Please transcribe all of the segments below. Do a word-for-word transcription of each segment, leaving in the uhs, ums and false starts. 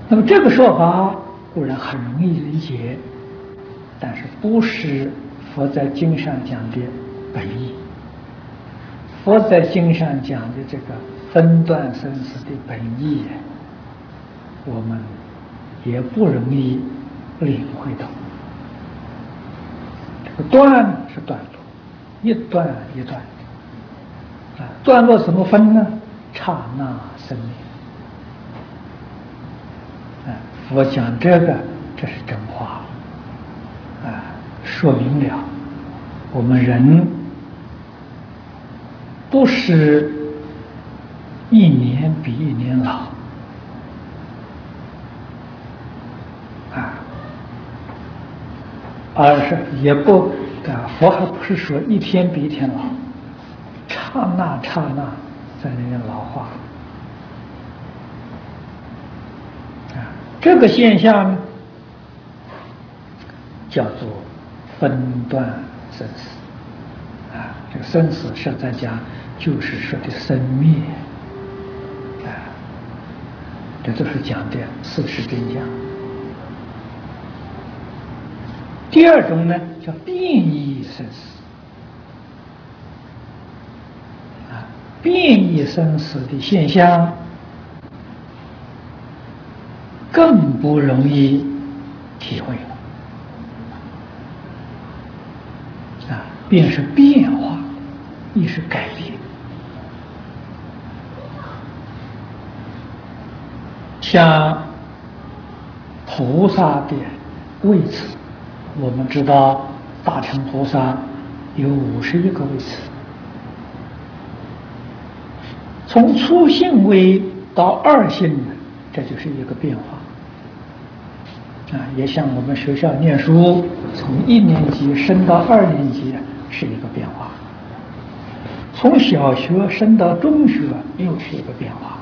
那么这个说法固然很容易理解，但是不是佛在经上讲的本意。佛在经上讲的这个分段生死的本意，我们也不容易领会到。这个段是段落，一段一段啊，段落怎么分呢？刹那生灭。啊，佛讲这个，这是真话啊，说明了我们人不是一年比一年老啊，而是也不啊，佛还不是说一天比一天老，刹那刹那在那边老化啊，这个现象呢，叫做分段生死啊，这个生死是在讲。就是说的生灭，啊，这都是讲的事实真相。第二种呢，叫变异生死，啊，变异生死的现象更不容易体会了，啊，变是变化，亦是改变。像菩萨的位次，我们知道大乘菩萨有五十一个位次，从初信位到二信，这就是一个变化。啊，也像我们学校念书，从一年级升到二年级是一个变化，从小学升到中学又是一个变化。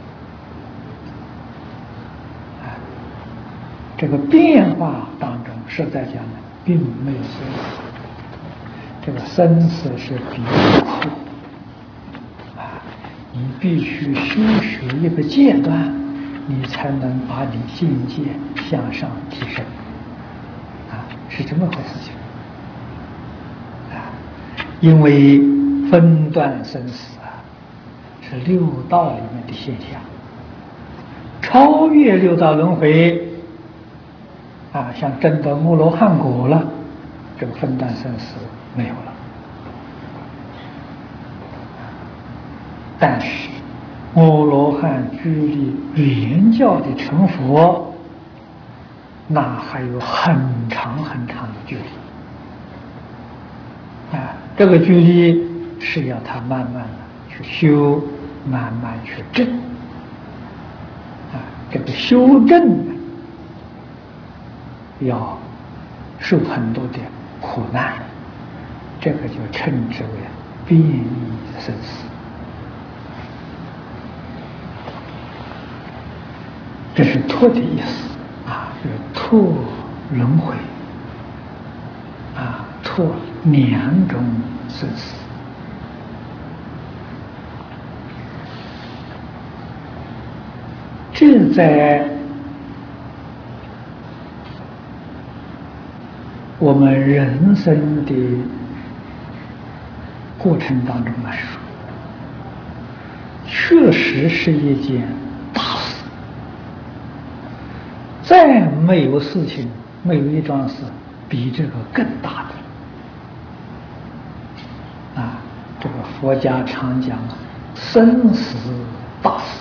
这个变化当中，实在讲呢，并没有生死。这个生死是比较苦啊，你必须修学一个阶段，你才能把你境界向上提升啊，是这么回事情啊。因为分段生死啊，是六道里面的现象，超越六道轮回。啊，像证得阿罗汉果了，这个分段生死没有了。但是阿罗汉距离圆教的成佛，那还有很长很长的距离。啊，这个距离是要他慢慢的去修，慢慢去证。啊，这个修正呢，要受很多的苦难，这个就称之为变异生死。这是脱的意思啊，就是脱轮回啊，脱两种生死。这在我们人生的过程当中来说，确实是一件大事。再没有事情，没有一桩事比这个更大的啊！这个佛家常讲生死大事。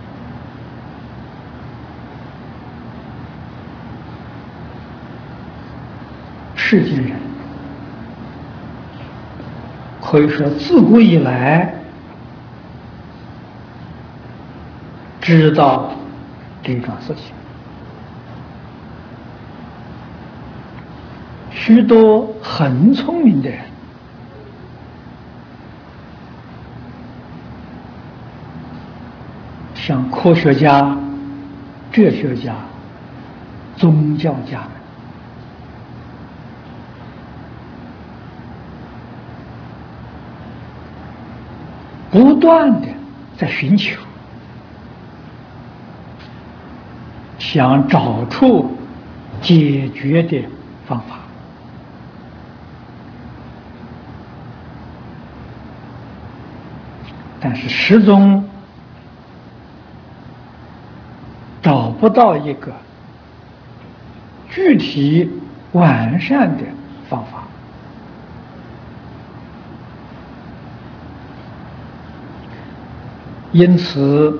世间人可以说自古以来知道这桩事情，许多很聪明的人像科学家、哲学家、宗教家们，不断的在寻求想找出解决的方法，但是始终找不到一个具体完善的方法。因此，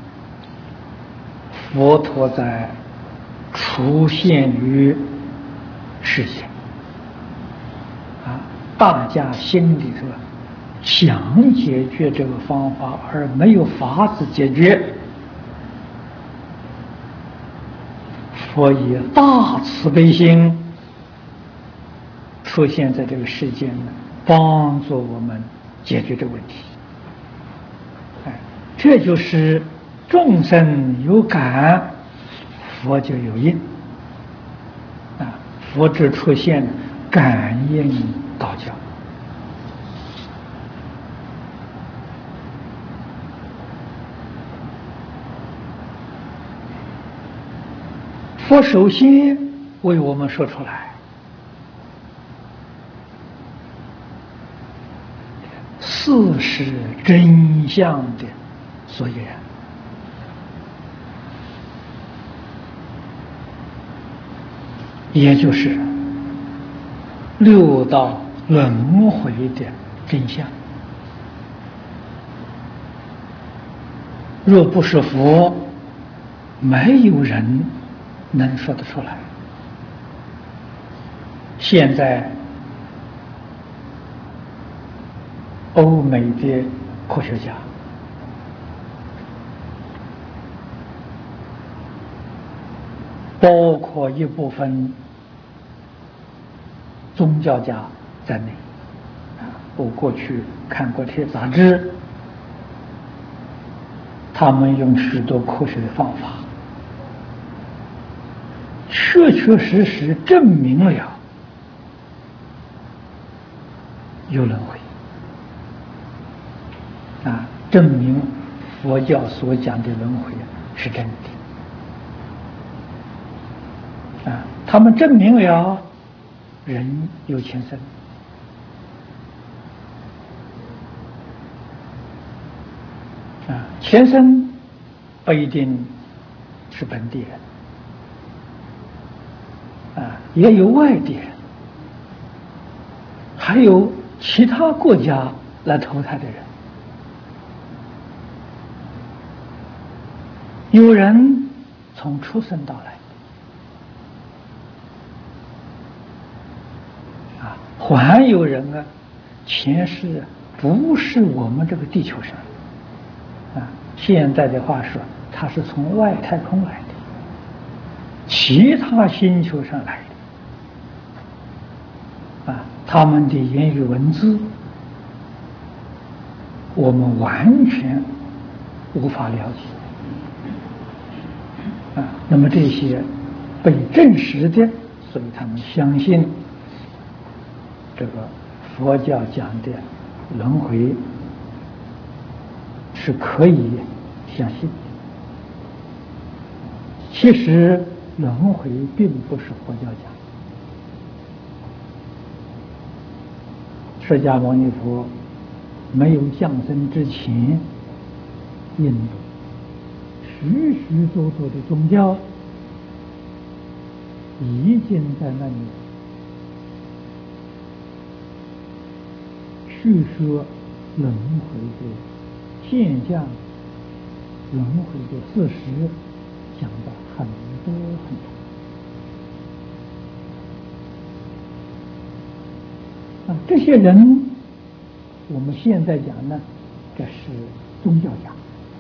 佛陀在出现于世间，啊，大家心里头想解决这个方法，而没有法子解决，佛以大慈悲心出现在这个世间，帮助我们解决这个问题。哎，这就是众生有感，佛就有应。啊，佛之出现，感应道交。佛首先为我们说出来，事实真相的所以然，也就是六道轮回的真相。若不是佛，没有人能说得出来。现在欧美的科学家包括一部分宗教家在内，啊，我过去看过这些杂志，他们用许多科学的方法，确确实实证明了有轮回，啊，证明佛教所讲的轮回是真的，啊，他们证明了人有前生，啊，前生不一定是本地人，啊，也有外地人，还有其他国家来投胎的人，有人从出生到来，啊，还有人啊，前世不是我们这个地球上，啊，现在的话说，他是从外太空来的，其他星球上来的，啊，他们的言语文字，我们完全无法了解。啊，那么这些被证实的，所以他们相信这个佛教讲的轮回是可以相信。其实轮回并不是佛教讲的，释迦牟尼佛没有降生之前，印度许许多多的宗教已经在那里叙说轮回的现象、轮回的事实，讲的很多很多。啊，这些人，我们现在讲呢，这是宗教家。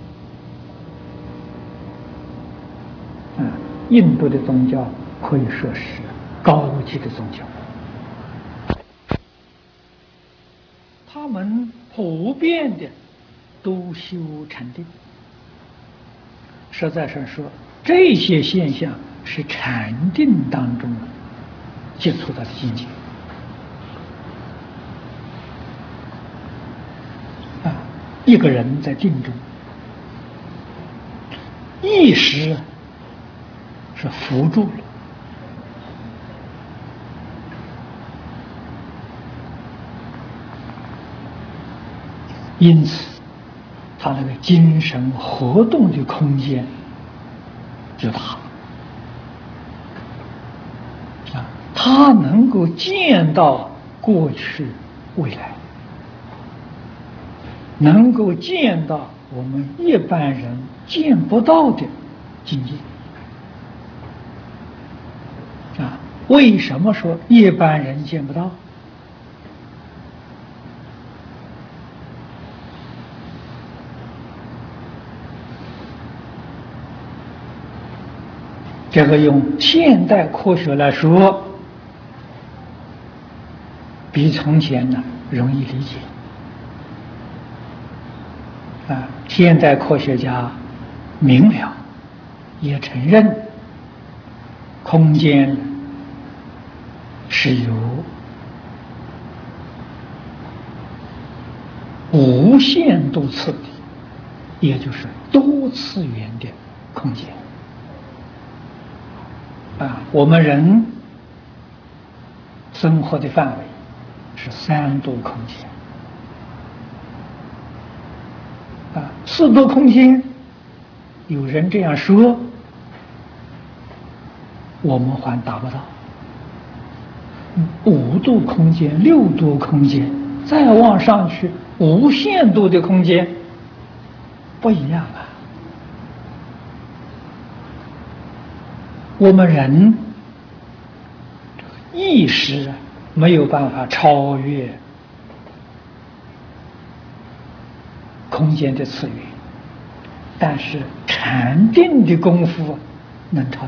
啊，印度的宗教可以说是高级的宗教，他们普遍的都修禅定。实在上说，这些现象是禅定当中接触到的境界。啊，一个人在定中，意识是扶住了。因此，他那个精神活动的空间就大啊，他能够见到过去、未来，能够见到我们一般人见不到的境界啊。为什么说一般人见不到？这个用现代科学来说，比从前呢容易理解。啊，现代科学家明了，也承认空间是有无限多次的，也就是多次元的空间。啊，我们人生活的范围是三度空间。啊，四度空间，有人这样说，我们还达不到。五度空间、六度空间，再往上去，无限度的空间，不一样啊。我们人意识没有办法超越空间的次元，但是禅定的功夫能超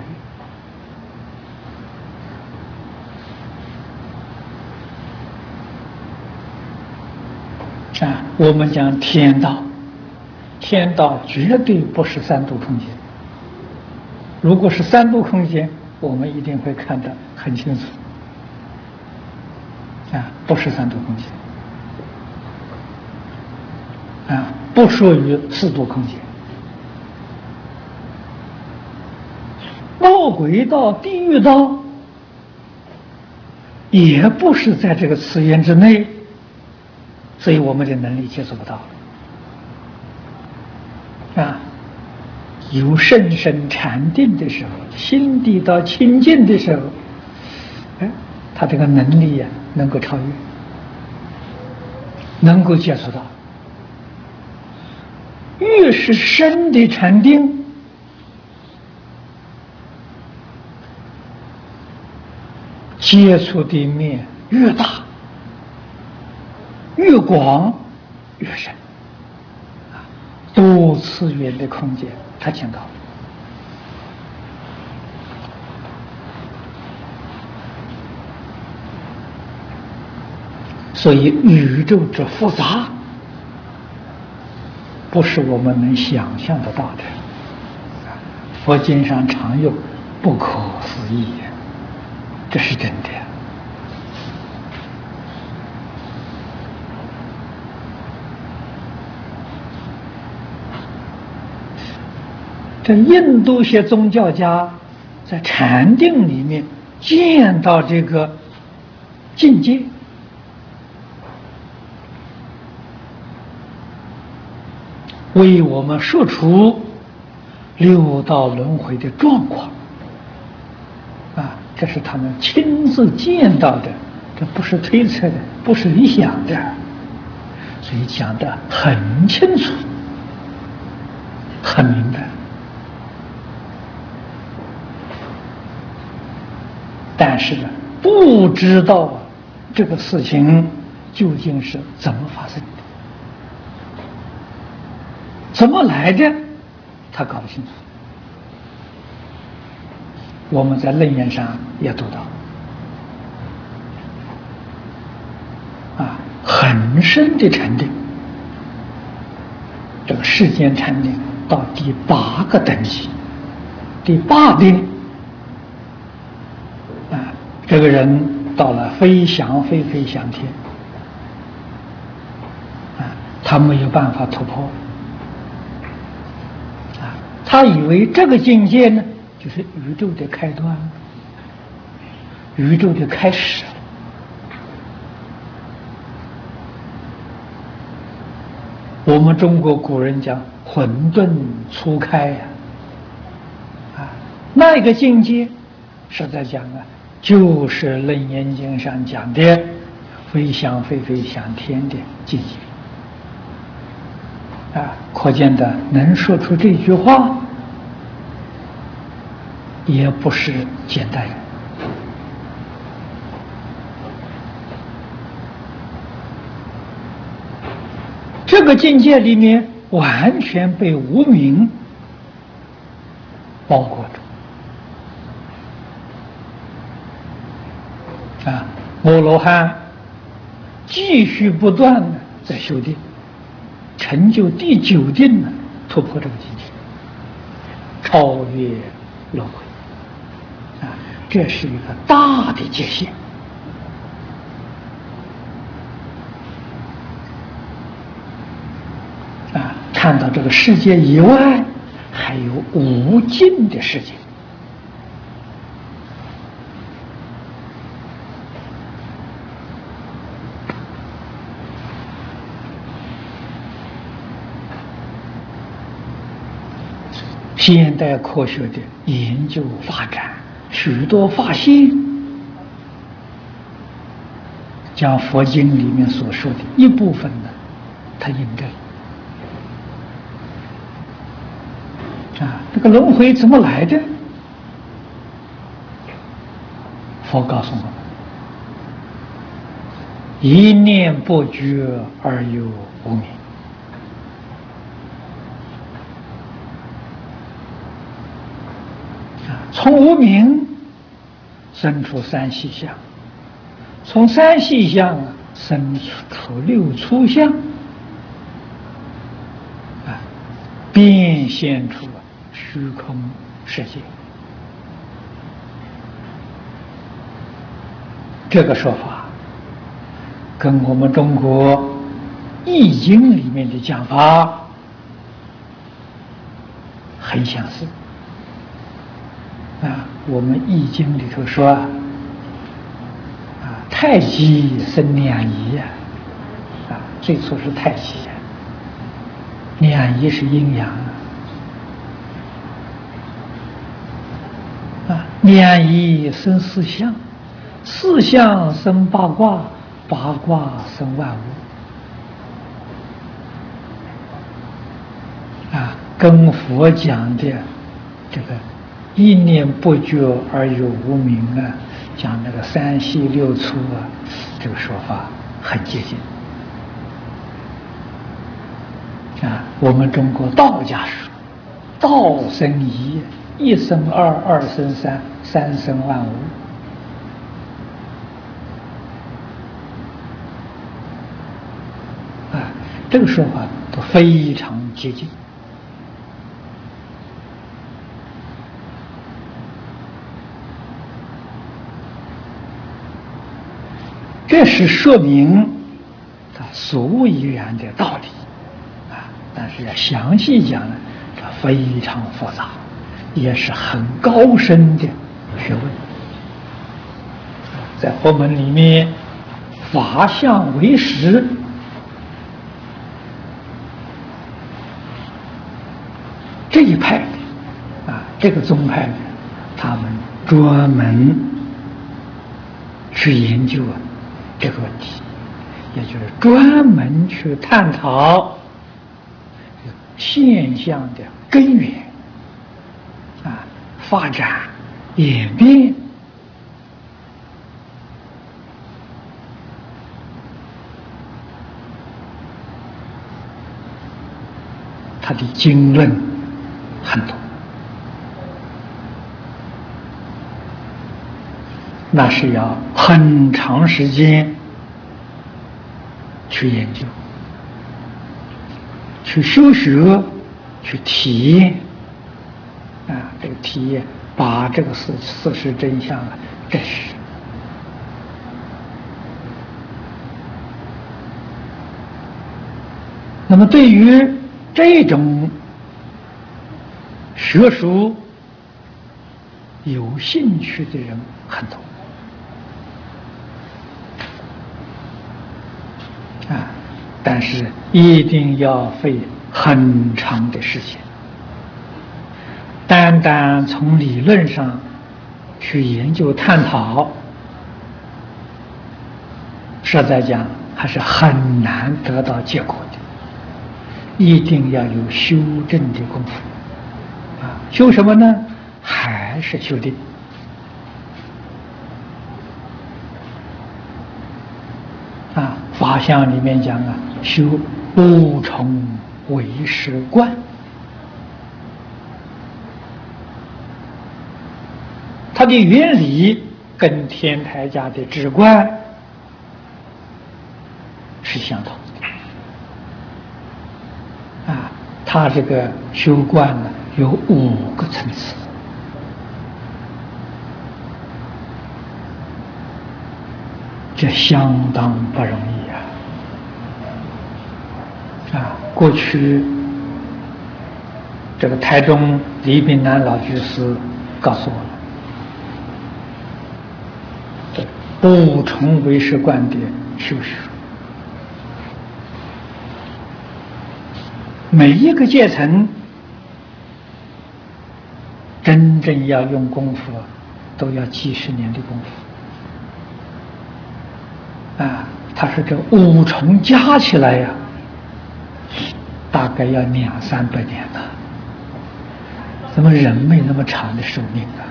越。啊，我们讲天道，天道绝对不是三度空间。如果是三度空间，我们一定会看得很清楚。啊，不是三度空间，啊，不属于四度空间。恶鬼道、地狱道，也不是在这个次元之内，所以我们的能力接触不到。啊。有甚深禅定的时候，心地到清净的时候，哎，他这个能力呀、啊，能够超越，能够接触到。越是深的禅定，接触的面越大，越广，越深，啊，多次元的空间。他见到了，所以宇宙之复杂，不是我们能想象得到的。佛经上常用“不可思议”，这是真的。这印度些宗教家在禅定里面见到这个境界，为我们说出六道轮回的状况啊，这是他们亲自见到的，这不是推测的，不是理想的，所以讲得很清楚，很明白。但是呢，不知道这个事情究竟是怎么发生的，怎么来的，他搞不清楚。我们在楞严上也读到，啊，很深的禅定，这个世间禅定到第八个等级，第八定。这个人到了飞翔飞飞翔天，啊，他没有办法突破，啊，他以为这个境界呢就是宇宙的开端，宇宙的开始。我们中国古人讲混沌初开呀，啊，那一个境界，实在讲啊，就是《楞严经》上讲的“非想非非想天”的境界。啊，可见的能说出这句话，也不是简单人。这个境界里面完全被无明包裹住。啊，摩罗汉继续不断的在修定。成就第九定呢，突破这个境界，超越轮回啊，这是一个大的界限啊！看到这个世界以外还有无尽的世界。现代科学的研究发展，许多发现，将佛经里面所说的一部分呢，它印证啊，这个轮回怎么来的？佛告诉我们：一念不觉而有无明。从无明生出三细相，从三细相啊生出六粗相，啊，变现出虚空世界。这个说法跟我们中国《易经》里面的讲法很相似。啊，我们《易经》里头说啊，啊，太极生两仪呀，啊，最初是太极呀，两仪是阴阳啊，啊，两仪生四象，四象生八卦，八卦生万物，啊，跟佛讲的这个。一念不觉而有无明啊，讲那个三细六粗啊，这个说法很接近啊。我们中国道家说，道生一，一生二，二生三，三生万物啊，这个说法都非常接近。这是说明它所以然的道理啊，但是要详细讲呢，这非常复杂，也是很高深的学问。在佛门里面，法相为实，这一派的啊，这个宗派呢，他们专门去研究啊。这个问题，也就是专门去探讨现象的根源啊、发展、演变，他的经论很多，那是要很长时间去研究、去修学、去体验啊，这个体验把这个事事实真相啊证实。那么对于这种学术有兴趣的人很多啊，但是一定要费很长的时间。单单从理论上去研究探讨，实在讲还是很难得到结果的。一定要有修正的功夫啊！修什么呢？还是修定啊！法相里面讲啊，修五重唯识观。它的原理跟天台家的止观是相同的啊。它这个修观呢有五个层次，这相当不容易啊！啊，过去这个台中李炳南老居士告诉我了。五重唯识观的修学，每一个阶层真正要用功夫，都要几十年的功夫啊！他说这五重加起来呀、啊，大概要两三百年了。怎么人没那么长的寿命啊？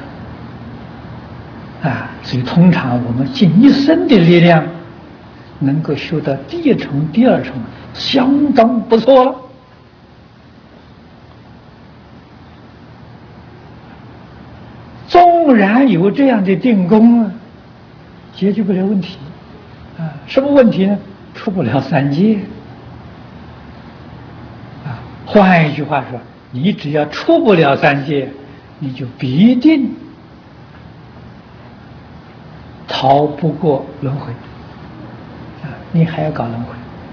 啊，所以通常我们尽一生的力量，能够修到第一重、第二重，相当不错了。纵然有这样的定功啊，解决不了问题啊。什么问题呢？出不了三界啊。换一句话说，你只要出不了三界，你就必定逃不过轮回啊！你还要搞轮回，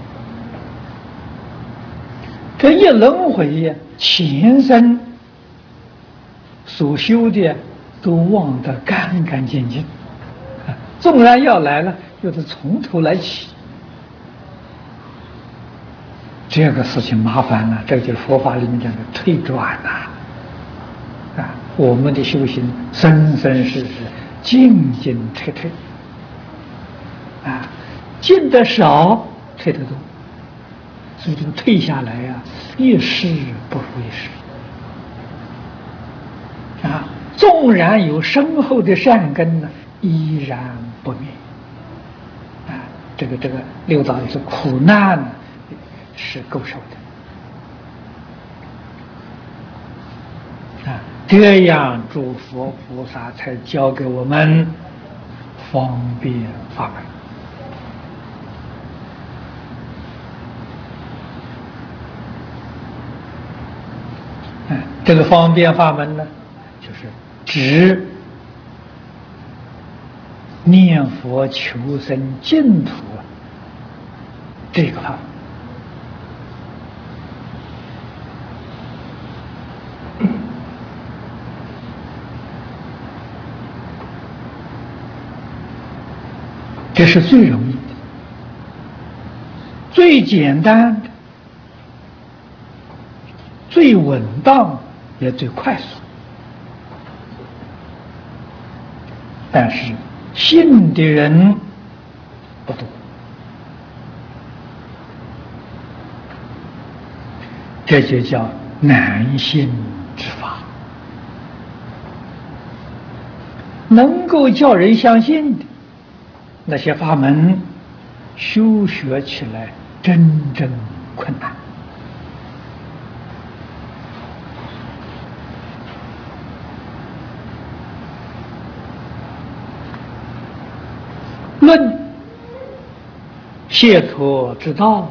这一轮回呀，前生所修的都忘得干干净净啊！纵然要来了，又得从头来起，这个事情麻烦了。这就是佛法里面讲的退转呐！啊，我们的修行生生世世，进进退退。啊，进的少，退的多，所以这个退下来呀、啊，一世不如一世。啊，纵然有深厚的善根呢，依然不灭。啊，这个这个六道是苦难是够受的。啊，这样诸佛菩萨才教给我们方便法门。这个方便法门呢，就是指念佛求生净土这个法门。这是最容易的、最简单的、最稳当也最快速，但是信的人不多，这就叫难信之法。能够叫人相信的那些法门，修学起来真正困难。论解脱之道，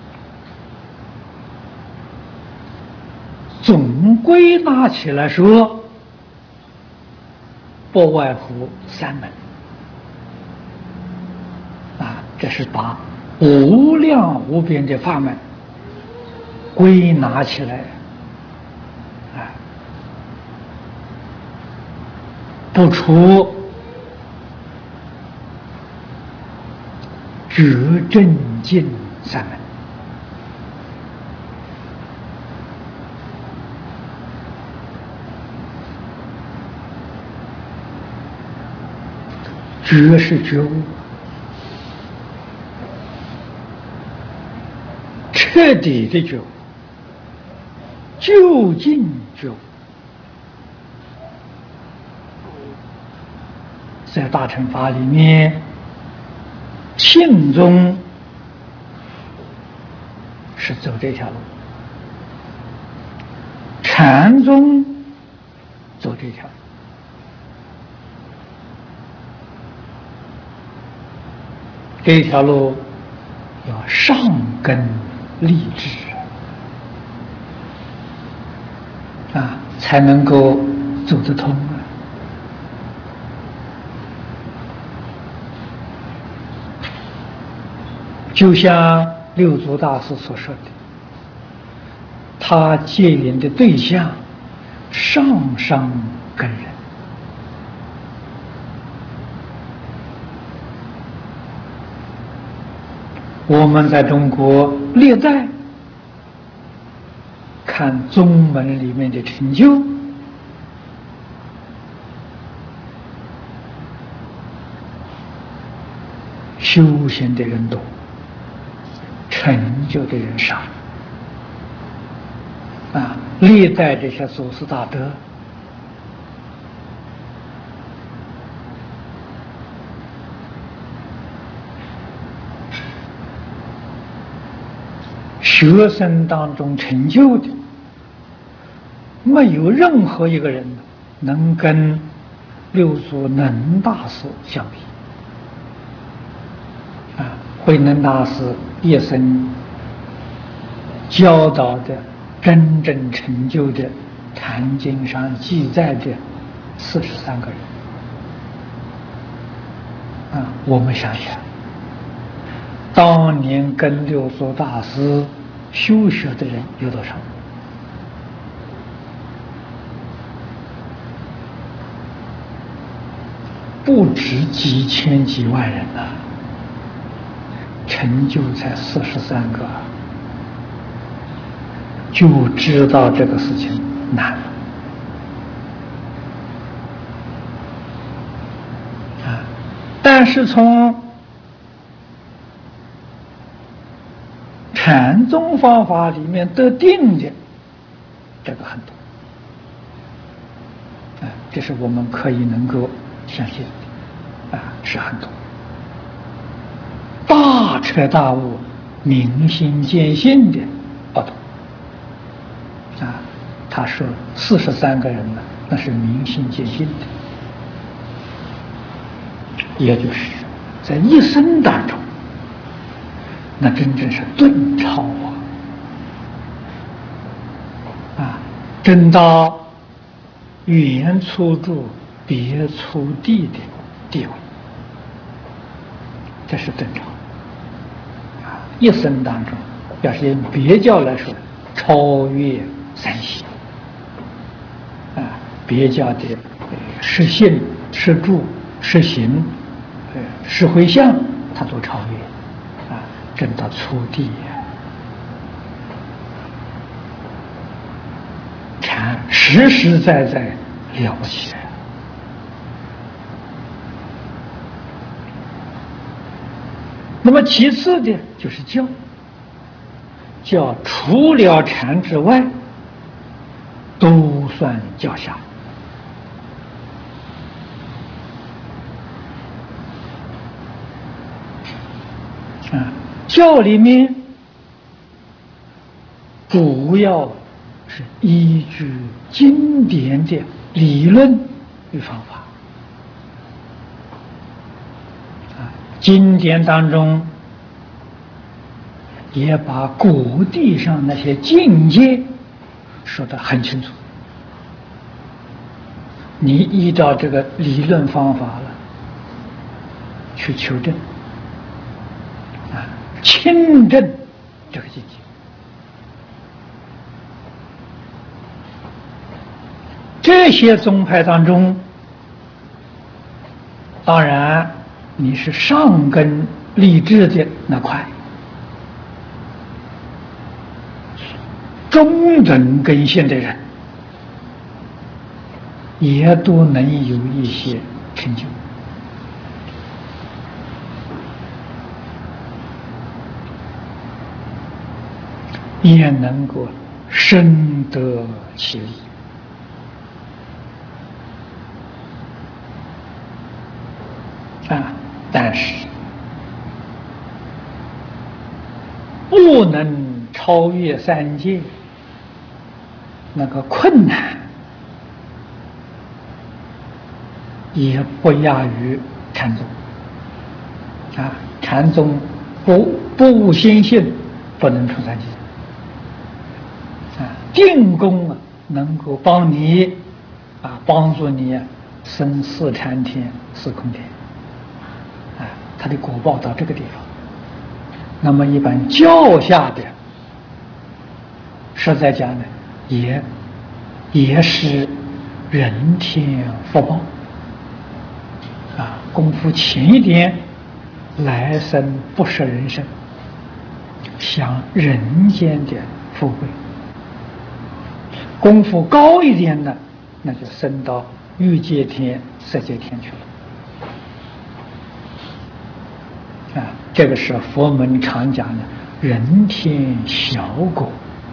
总归纳起来说，不外乎三门啊，这是把无量无边的法门归纳起来啊， 不除觉正净三门。觉是觉悟，彻底的觉悟，究竟觉悟。在大乘法里面，信宗是走这条路，禅宗走这条路。这条路要上根立志啊，才能够走得通啊。就像六祖大师所说的，他戒引的对象上上根人。我们在中国历代看宗门里面的成就，修行的人多，成就的人少。啊，历代这些祖师大德，学生当中成就的，没有任何一个人能跟六祖能大师相比。啊，慧能大师一生教导的真正成就的，《坛经》上记载的四十三个人。啊，我们想想，当年跟六祖大师修学的人有多少？不止几千几万人呐、啊，成就才四十三个，就知道这个事情难啊！但是从禅宗方法里面得定的这个很多，啊，这是我们可以能够相信的，啊，是很多。大彻大悟、明心见性的不多，啊，他说四十三个人呢，那是明心见性的，也就是在一生当中。那真正是顿超啊！啊，真到远处住别处地的地位，这是顿超啊！一生当中，要是用别教来说，超越三性啊，别教的实性、实住、实行、呃实回向，他都超越。真到初地呀，禅实实在在了不起。那么其次的就是教，教除了禅之外，都算教下。啊。教里面主要是依据经典的理论与方法，啊，经典当中也把果地上那些境界说得很清楚。你依照这个理论方法了去求证。亲证这个境界，这些宗派当中当然你是上根立志的那块，中等根性的人也都能有一些成就。也能够深得其利啊！但是不能超越三界，那个困难也不亚于禅宗啊！禅宗不不悟心性，不能出三界。定功啊，能够帮你啊，帮助你生四禅天、四空天，啊，它的果报到这个地方。那么一般教下的实在讲呢，也也是人天福报啊，功夫轻一点，来生不是人生，享人间的富贵。功夫高一点的，那就升到欲界天、色界天去了。啊，这个是佛门常讲的人天小果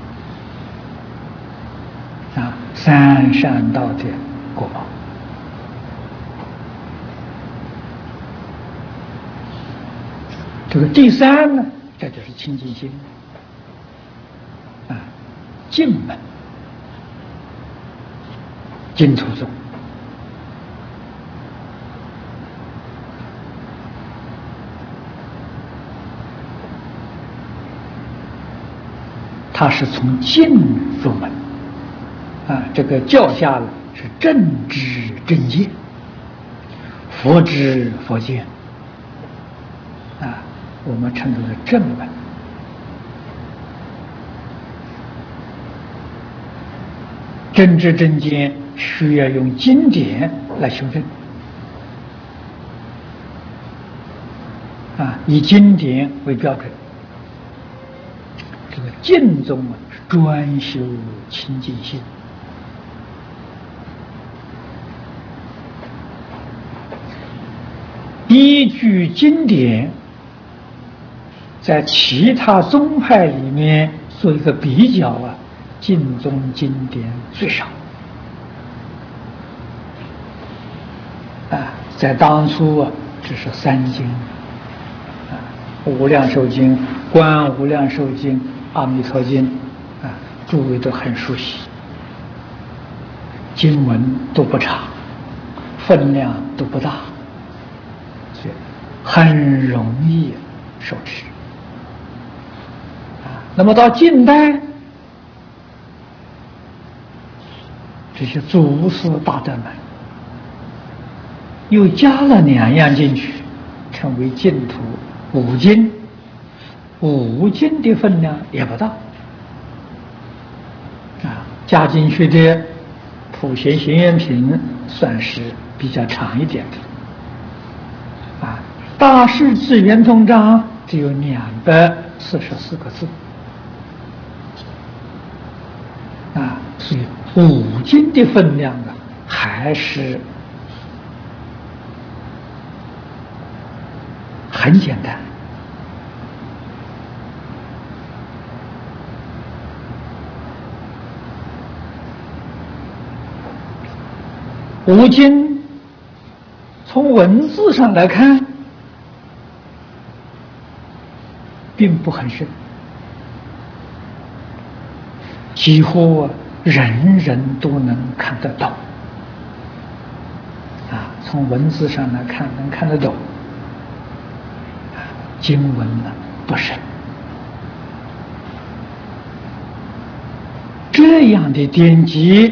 啊，三善道的果报。这个第三呢，这就是清净心啊，净门。净土宗它是从净入门啊，这个教下呢是正知正见，佛知佛见啊，我们称之为正门。正知正见需要用经典来修正啊，以经典为标准。这个净宗啊，是专修清净心，依据经典，在其他宗派里面做一个比较啊。净宗经典最少啊，在当初啊，只是三经啊，《无量寿经》《观无量寿经》《阿弥陀经》啊，诸位都很熟悉，经文都不长，分量都不大，所以很容易受持啊。那么到近代，这些祖师大德们又加了两样进去，称为净土五经。五经的分量也不大啊，加进去的普贤行愿品算是比较长一点的啊。大势至圆通章只有两百四十四个字啊，所以五经的分量啊，还是很简单。五经从文字上来看，并不很深，几乎人人都能看得懂。啊，从文字上来看，能看得懂。经文呢不深，这样的典籍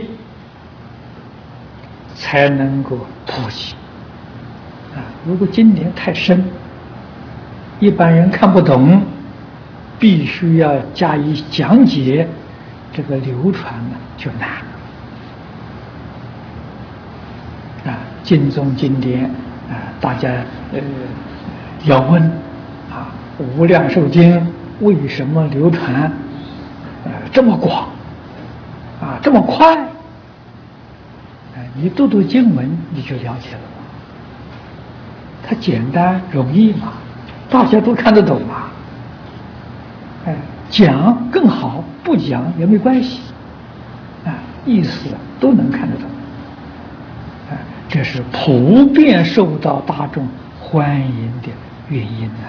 才能够普及啊！如果经典太深，一般人看不懂，必须要加以讲解，这个流传呢就难了啊！经宗经典啊，大家呃要问啊，《无量寿经》为什么流传呃这么广啊，这么快？啊，你读读经文你就了解了。它简单容易嘛，大家都看得懂嘛。哎，讲更好，不讲也没关系。啊，意思都能看得懂。啊，这是普遍受到大众欢迎的原因呐。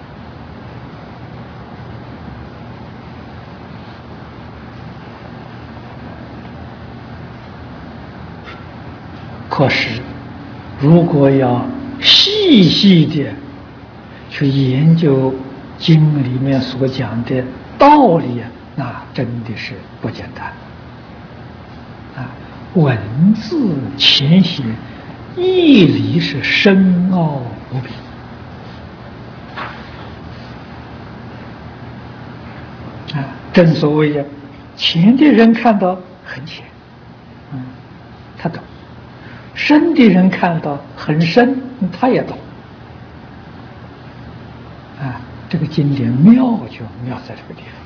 可是，如果要细细的去研究经里面所讲的道理，那真的是不简单啊！文字浅显，义理是深奥无比啊！正所谓呀，浅的人看到很浅，嗯，他懂；深的人看到很深，他也懂。啊，这个经典妙就妙在这个地方。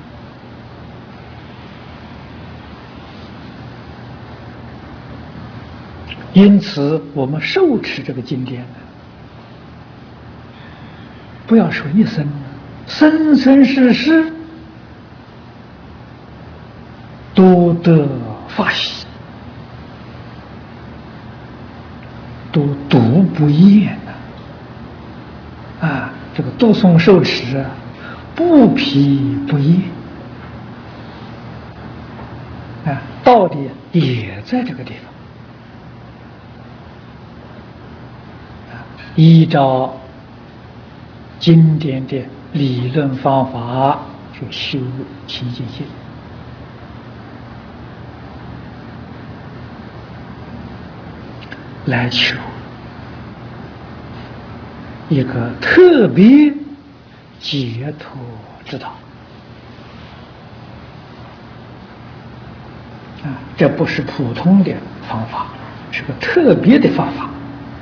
因此，我们受持这个经典呢，不要说一生，生生世世都得法喜，都读不厌呐！啊，这个读诵受持啊，不疲不厌啊，道理也在这个地方。依照经典的理论方法去修其境界，来求一个特别解脱之道啊！这不是普通的方法，是个特别的方法。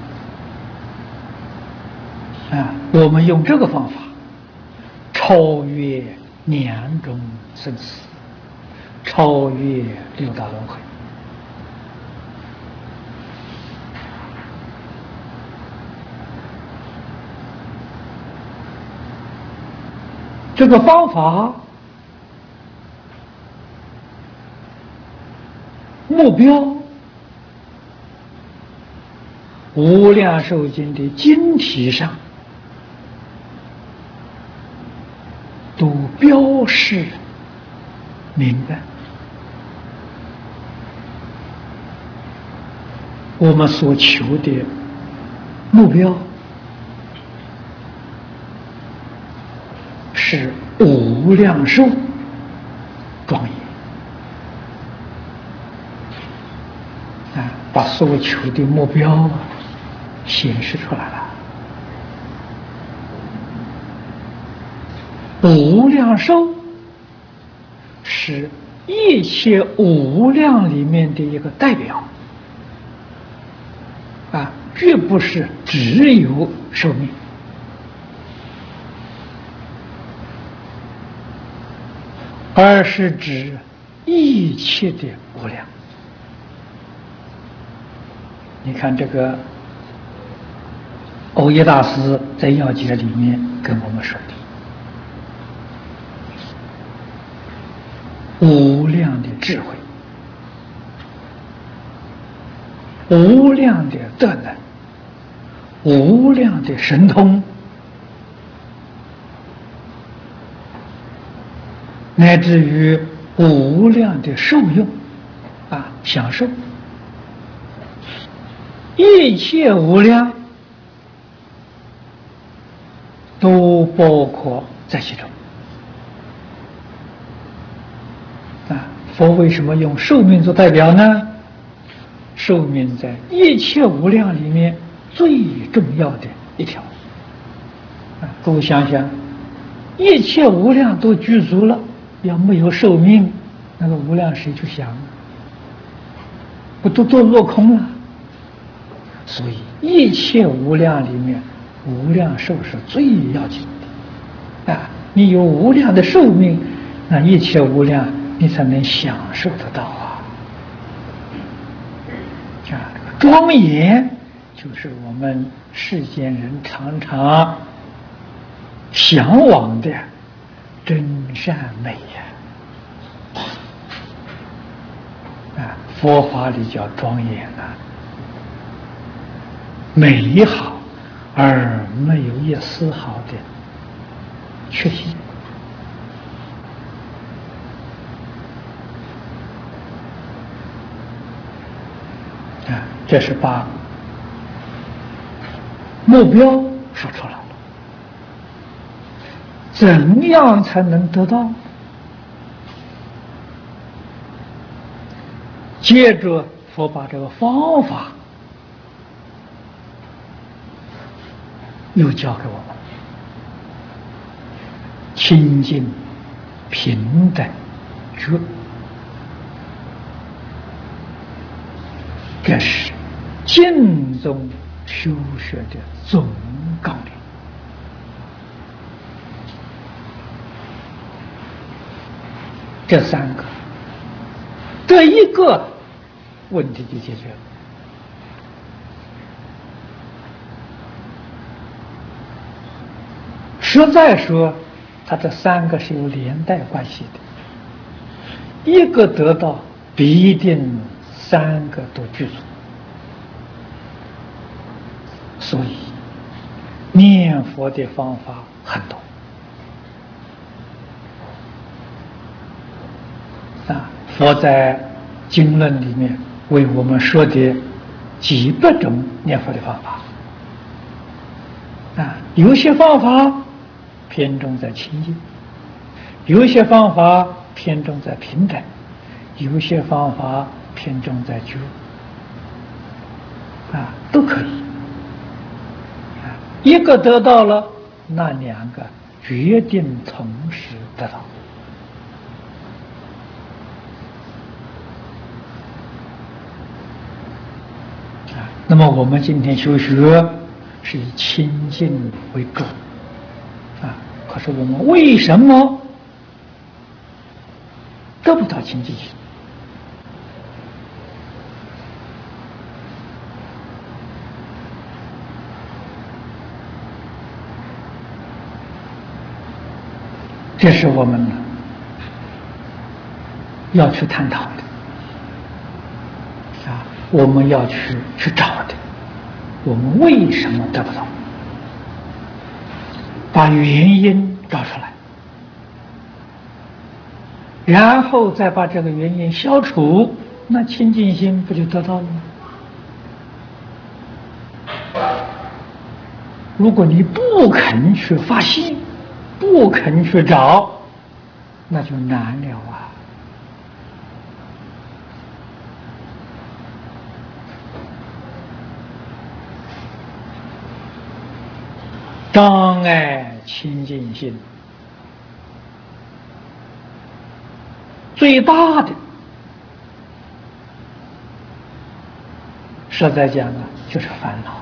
啊，我们用这个方法超越两种生死，超越六道轮回。这个方法目标，无量寿经的经题上都标示明白，我们所求的目标是无量寿庄严啊，把所求的目标显示出来了。无量寿是一切无量里面的一个代表啊，绝不是只有寿命，而是指一切的无量。你看这个藕益大师在要解里面跟我们说的，无量的智慧，无量的德能，无量的神通，乃至于无量的受用啊，享受，一切无量都包括在其中。啊，佛为什么用寿命做代表呢？寿命在一切无量里面最重要的一条。啊，各位想想，一切无量都具足了，要没有寿命，那个无量谁去想？不都都落空了？ 所以一切无量里面，无量寿是最要紧的啊！你有无量的寿命，那一切无量你才能享受得到啊！啊，庄严就是我们世间人常常向往的真善美呀！啊，佛法里叫庄严啊，美好而没有一丝毫的缺陷。啊，这是把目标说出来了。怎样才能得到？接着佛把这个方法又教给我们：清净、平等、觉。这是净宗修学的总纲领。这三个，这一个问题就解决了。实在说，它这三个是有连带关系的，一个得到，必定三个都具足。所以，念佛的方法很多啊。佛在经论里面为我们说的几百种念佛的方法啊，有些方法偏重在清净，有些方法偏重在平等，有些方法偏重在觉啊，都可以啊。一个得到了，那两个决定同时得到。啊，那么我们今天修学是以清净为主啊，可是我们为什么得不到清净心？这是我们要去探讨的啊，我们要去去找的，我们为什么得不到？把原因找出来，然后再把这个原因消除，那清净心不就得到了吗？如果你不肯去发现，不肯去找，那就难了啊！障碍清净心最大的，实在讲啊，就是烦恼、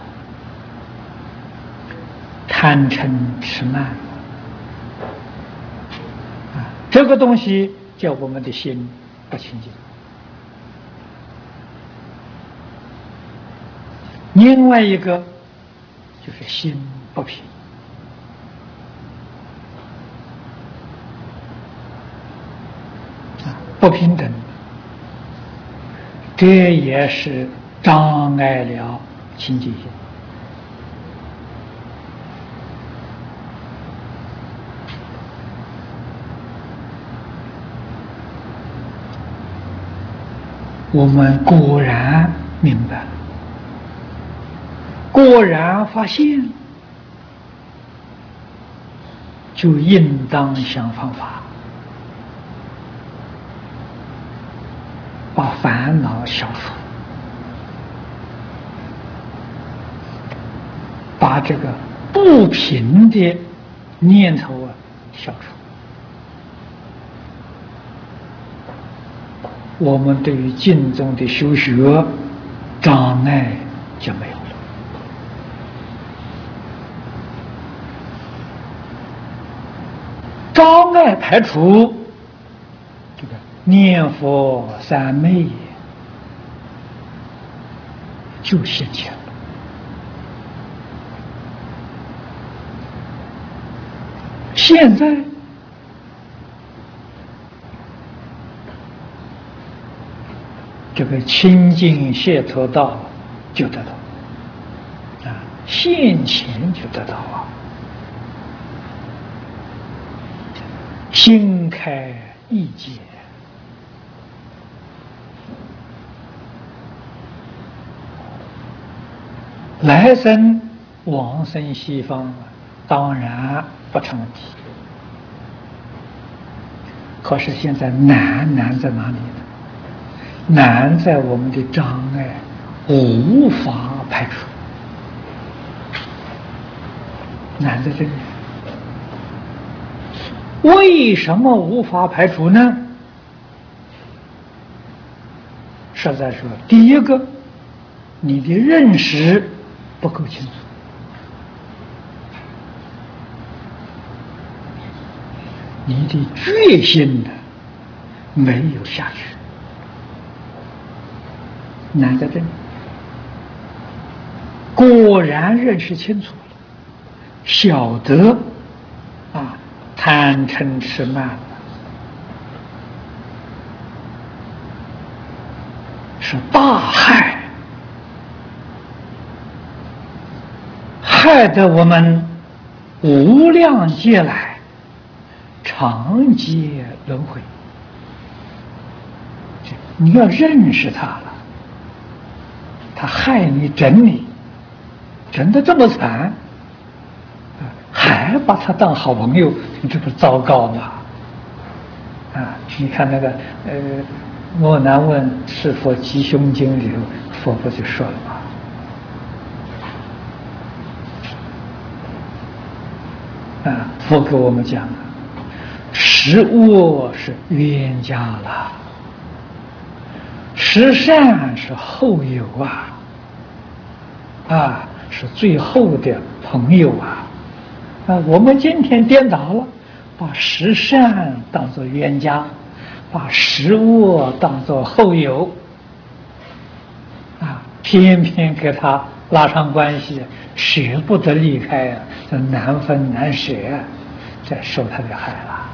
贪嗔痴慢啊，这个东西叫我们的心不清净。另外一个就是心不平。不平等，这也是障碍了清净心。我们果然明白，果然发现，就应当想方法把烦恼消除，把这个不平的念头啊消除，我们对于净宗的修学障碍就没有了。 障碍排除，这个念佛三昧就现前了。现在这个清净解脱道就得到啊，现前就得到啊，心开意解，来生往生西方当然不成问题。可是现在难难在哪里呢？难在我们的障碍无法排除，难在这里。为什么无法排除呢？实在说，第一个，你的认识不够清楚，你的决心呢没有下去。难在这里，果然认识清楚了，晓得啊，贪嗔痴慢了是大害，害得我们无量劫来常劫轮回。你要认识它了，他害你整你，整得这么惨，还把他当好朋友，你这不糟糕吗？啊，你看那个呃，莫难问是否吉凶经里头，佛不就说了吗？啊，佛给我们讲，食恶是冤家了，食善是后友啊。啊，是最后的朋友啊！啊，我们今天颠倒了，把食善当作冤家，把食恶当作后友，啊，偏偏给他拉上关系，舍不得离开啊，这难分难舍，这受他的害了。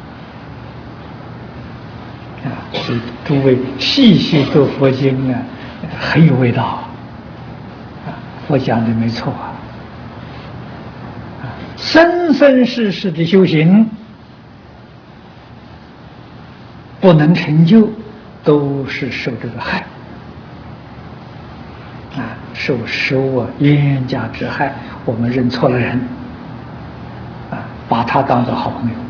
啊，所以诸位细细读佛经啊，很有味道。我讲的没错啊，生生世世的修行不能成就，都是受这个害啊，受食恶冤家之害。我们认错了人啊，把他当作好朋友。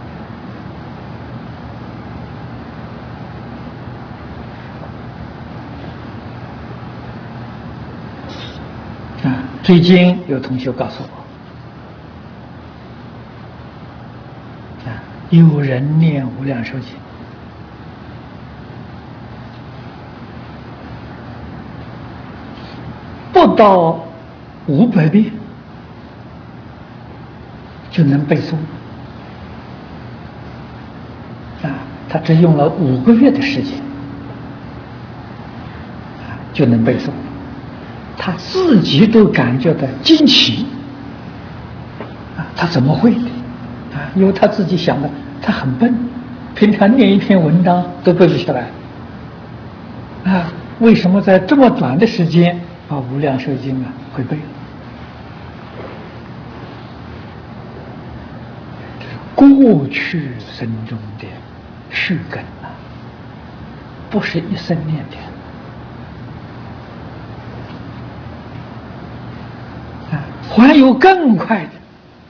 最近有同学告诉我，啊，有人念无量寿经，不到五百遍就能背诵，啊，他只用了五个月的时间，啊，就能背诵。他自己都感觉到惊奇啊！他怎么会的啊？因为他自己想的，他很笨，平常念一篇文章都背不下来啊！为什么在这么短的时间把《无量寿经》啊会背了？这是过去生中的续根啊，不是一生念的。还有更快的，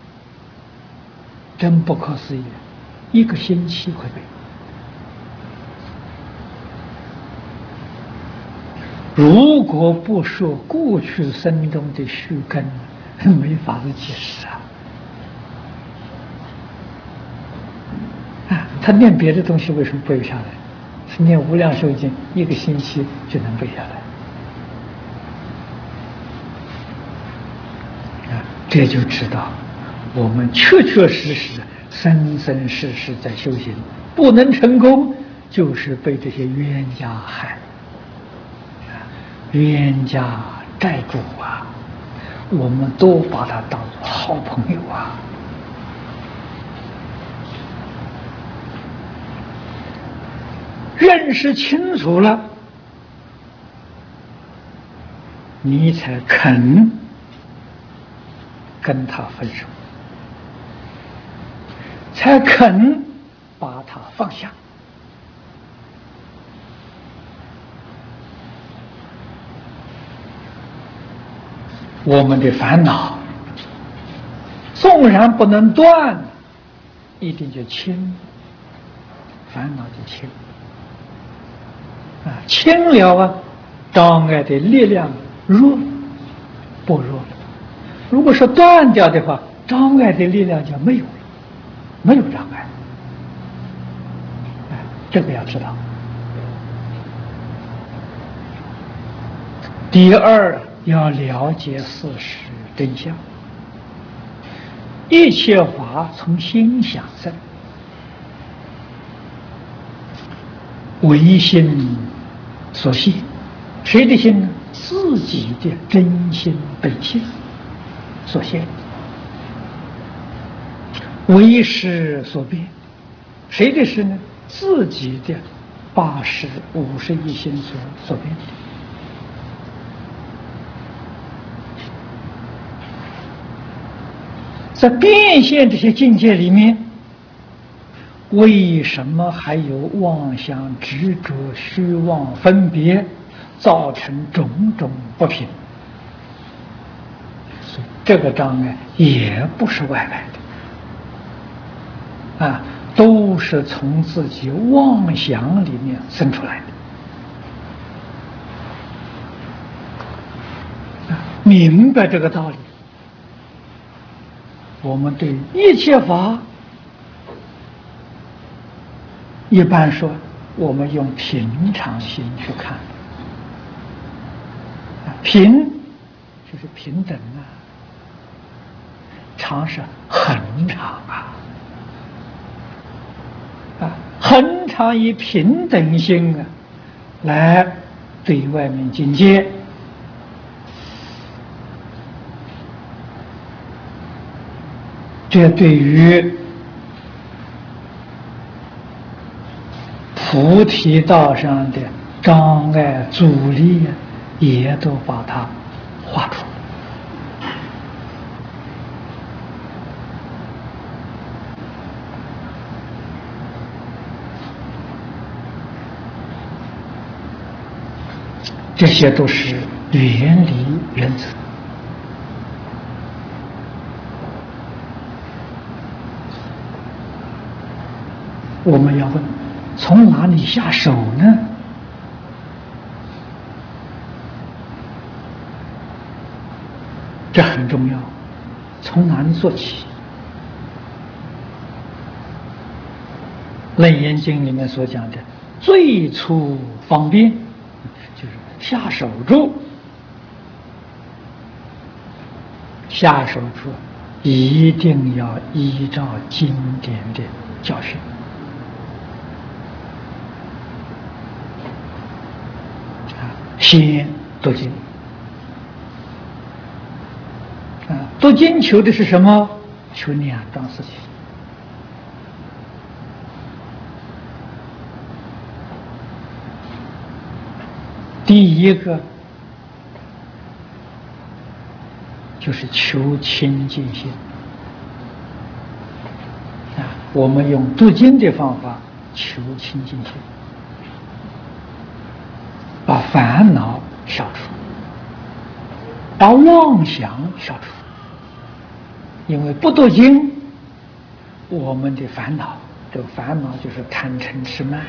真不可思议，一个星期会背。如果不说过去生中的续根，没法子解释啊！啊，他念别的东西为什么背不下来？是念无量寿经，一个星期就能背下来。这就知道，我们确确实实生生世世在修行，不能成功，就是被这些冤家害。冤家债主啊，我们都把他当作好朋友啊。认识清楚了，你才肯跟他分手，才肯把他放下。我们的烦恼纵然不能断，一定就轻，烦恼就轻啊，轻了啊，障碍的力量弱不弱了。如果是断掉的话，障碍的力量就没有了，没有障碍。哎，这个要知道。第二，要了解事实真相。一切法从心想生，唯心所现。谁的心呢？自己的真心本性所现。唯识所变。谁的识呢？自己的八识五十一心所所变。在变现这些境界里面，为什么还有妄想、执着、虚妄、分别，造成种种不平？所以这个障碍也不是外来的，啊，都是从自己妄想里面生出来的。啊，明白这个道理，我们对一切法，一般说，我们用平常心去看。平就是平等啊，常是恒常啊，啊，恒常以平等心啊，来对外面境界。这对于菩提道上的障碍阻力啊，也都把它画出。这些都是原理原则。我们要问，从哪里下手呢？这很重要，从哪里做起？《楞严经》里面所讲的最初方便，就是下手处。下手处一定要依照经典的教训。先读经啊，读经求的是什么？求两桩事情。第一个就是求清净心啊，我们用读经的方法求清净心。把烦恼消除，把妄想消除。因为不读经，我们的烦恼，这个烦恼就是贪嗔痴慢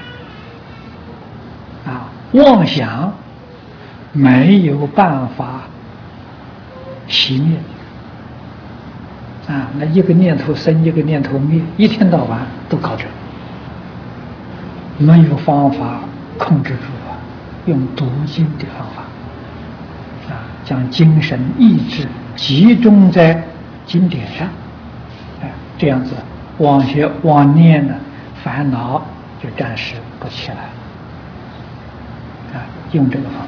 啊，妄想没有办法熄灭啊，那一个念头生，一个念头灭，一天到晚都搞这，没有方法控制住。用读经的方法啊，将精神意志集中在经典上，哎，这样子妄学妄念呢，烦恼就暂时不起来了。啊，用这个方法。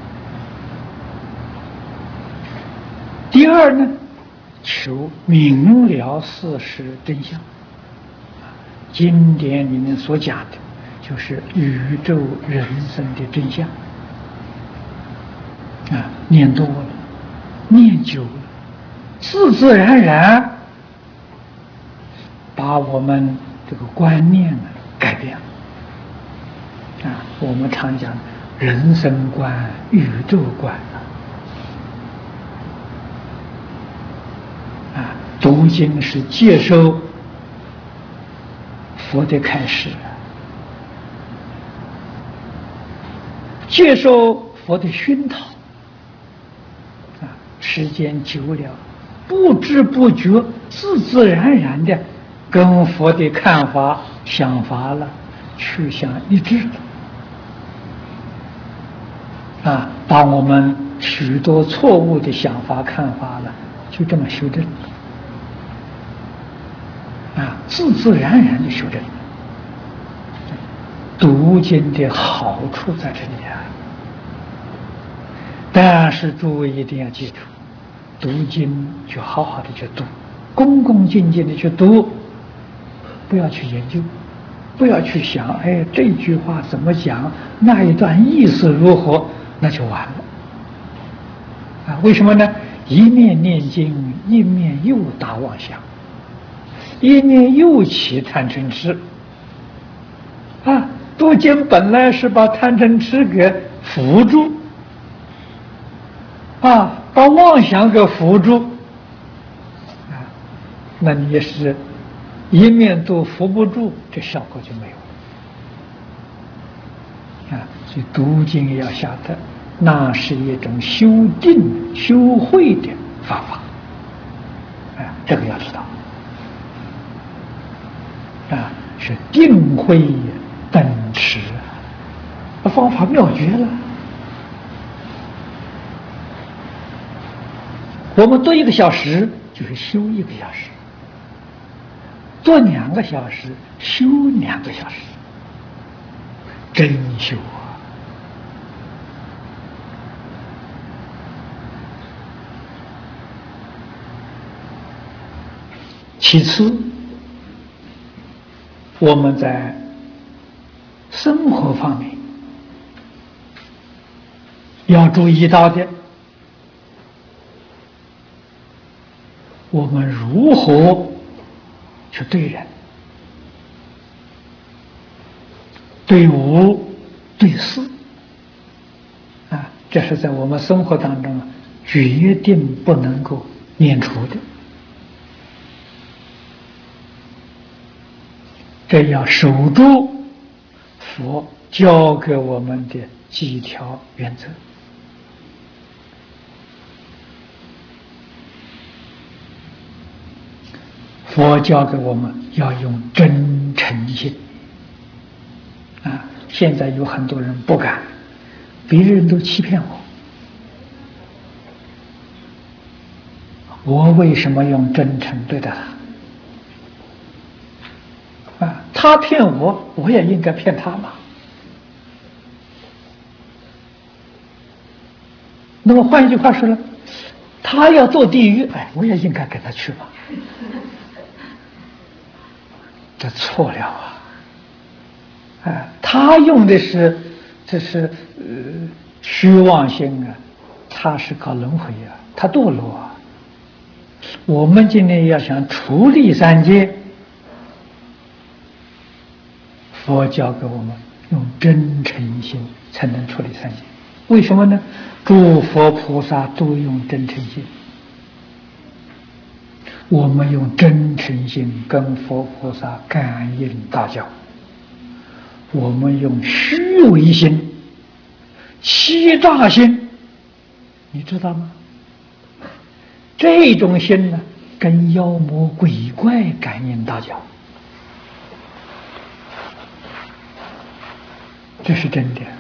第二呢，求明了事实真相。经典里面所讲的，就是宇宙人生的真相。啊，念多了，念久了，自自然然把我们这个观念呢改变了。啊，我们常讲人生观、宇宙观啊，啊，读经是接受佛的开示，接受佛的熏陶，啊，时间久了，不知不觉、自自然然的跟佛的看法、想法了趋向一致了，啊，把我们许多错误的想法、看法了，就这么修正。啊，自自然然的修正。读经的好处在这里啊，但是诸位一定要记住，读经就好好的去读，恭恭敬敬的去读，不要去研究，不要去想，哎，这句话怎么讲，那一段意思如何，那就完了。啊，为什么呢？一面念经，一面又打妄想。一面又起贪嗔痴，啊，读经本来是把贪嗔痴给扶住，啊，把妄想给扶住，啊，那你也是一面都扶不住，这效果就没有了。啊，所以读经要晓得，那是一种修定、修慧的方法，啊，这个要知道。啊，是定慧等持，方法妙绝了。我们读一个小时就是修一个小时，读两个小时修两个小时，真修啊！其次，我们在生活方面要注意到的，我们如何去对人、对物、对事啊，这是在我们生活当中决定不能够免除的。这要守住佛教给我们的几条原则。佛教给我们要用真诚心啊！现在有很多人不敢，别人都欺骗我，我为什么用真诚对待他？啊，他骗我，我也应该骗他嘛。那么换一句话说呢，他要做地狱，哎，我也应该跟他去嘛。这错了啊！啊，他用的是这是呃虚妄心啊，他是搞轮回啊，他堕落啊。我们今天要想处理三界。佛教给我们用真诚心才能处理三界，为什么呢？诸佛菩萨都用真诚心，我们用真诚心跟佛菩萨感应道交，我们用虚伪心、欺诈心，你知道吗？这种心呢，跟妖魔鬼怪感应道交。这是真的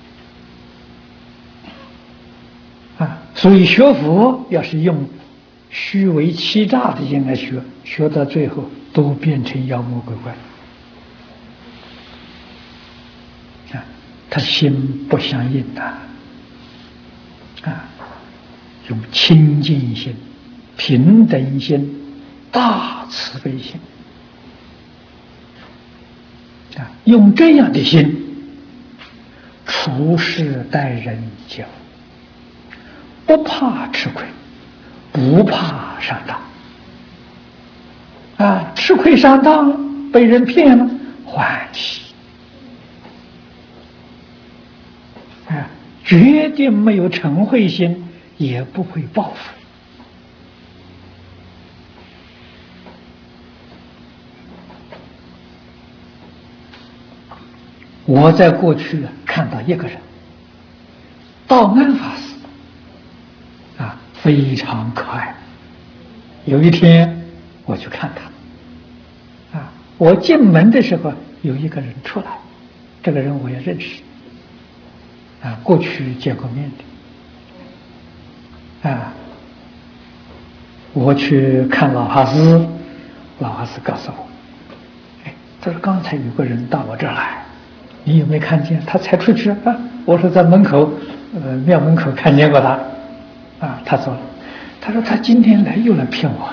啊！所以学佛要是用虚伪欺诈的人来学，学到最后都变成妖魔鬼怪。啊，他心不相应呐，啊，用清净心、平等心、大慈悲心，啊，用这样的心处事待人接物，不怕吃亏，不怕上当。啊，吃亏上当，被人骗了，欢喜。啊，绝对没有嗔恚心，也不会报复。我在过去看到一个人，道安法师，啊，非常可爱。有一天我去看他，啊，我进门的时候有一个人出来，这个人我也认识，啊，过去见过面的，啊，我去看老法师，老法师告诉我，哎，他说刚才有个人到我这儿来。你有没有看见？他才出去啊！我说在门口，呃，庙门口看见过他，啊，他说了，他说他今天来又来骗我。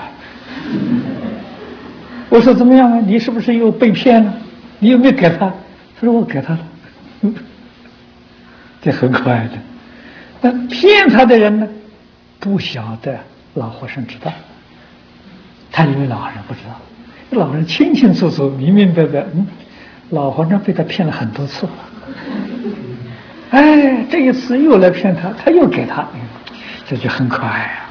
我说怎么样啊？你是不是又被骗了？你有没有给他？他说我给他了。这很可爱的。那骗他的人呢，不晓得老和尚知道，他以为老和尚不知道，老人清清楚楚、明明白白，嗯。老和尚被他骗了很多次了，哎，这一次又来骗他，他又给他，这就很可爱啊！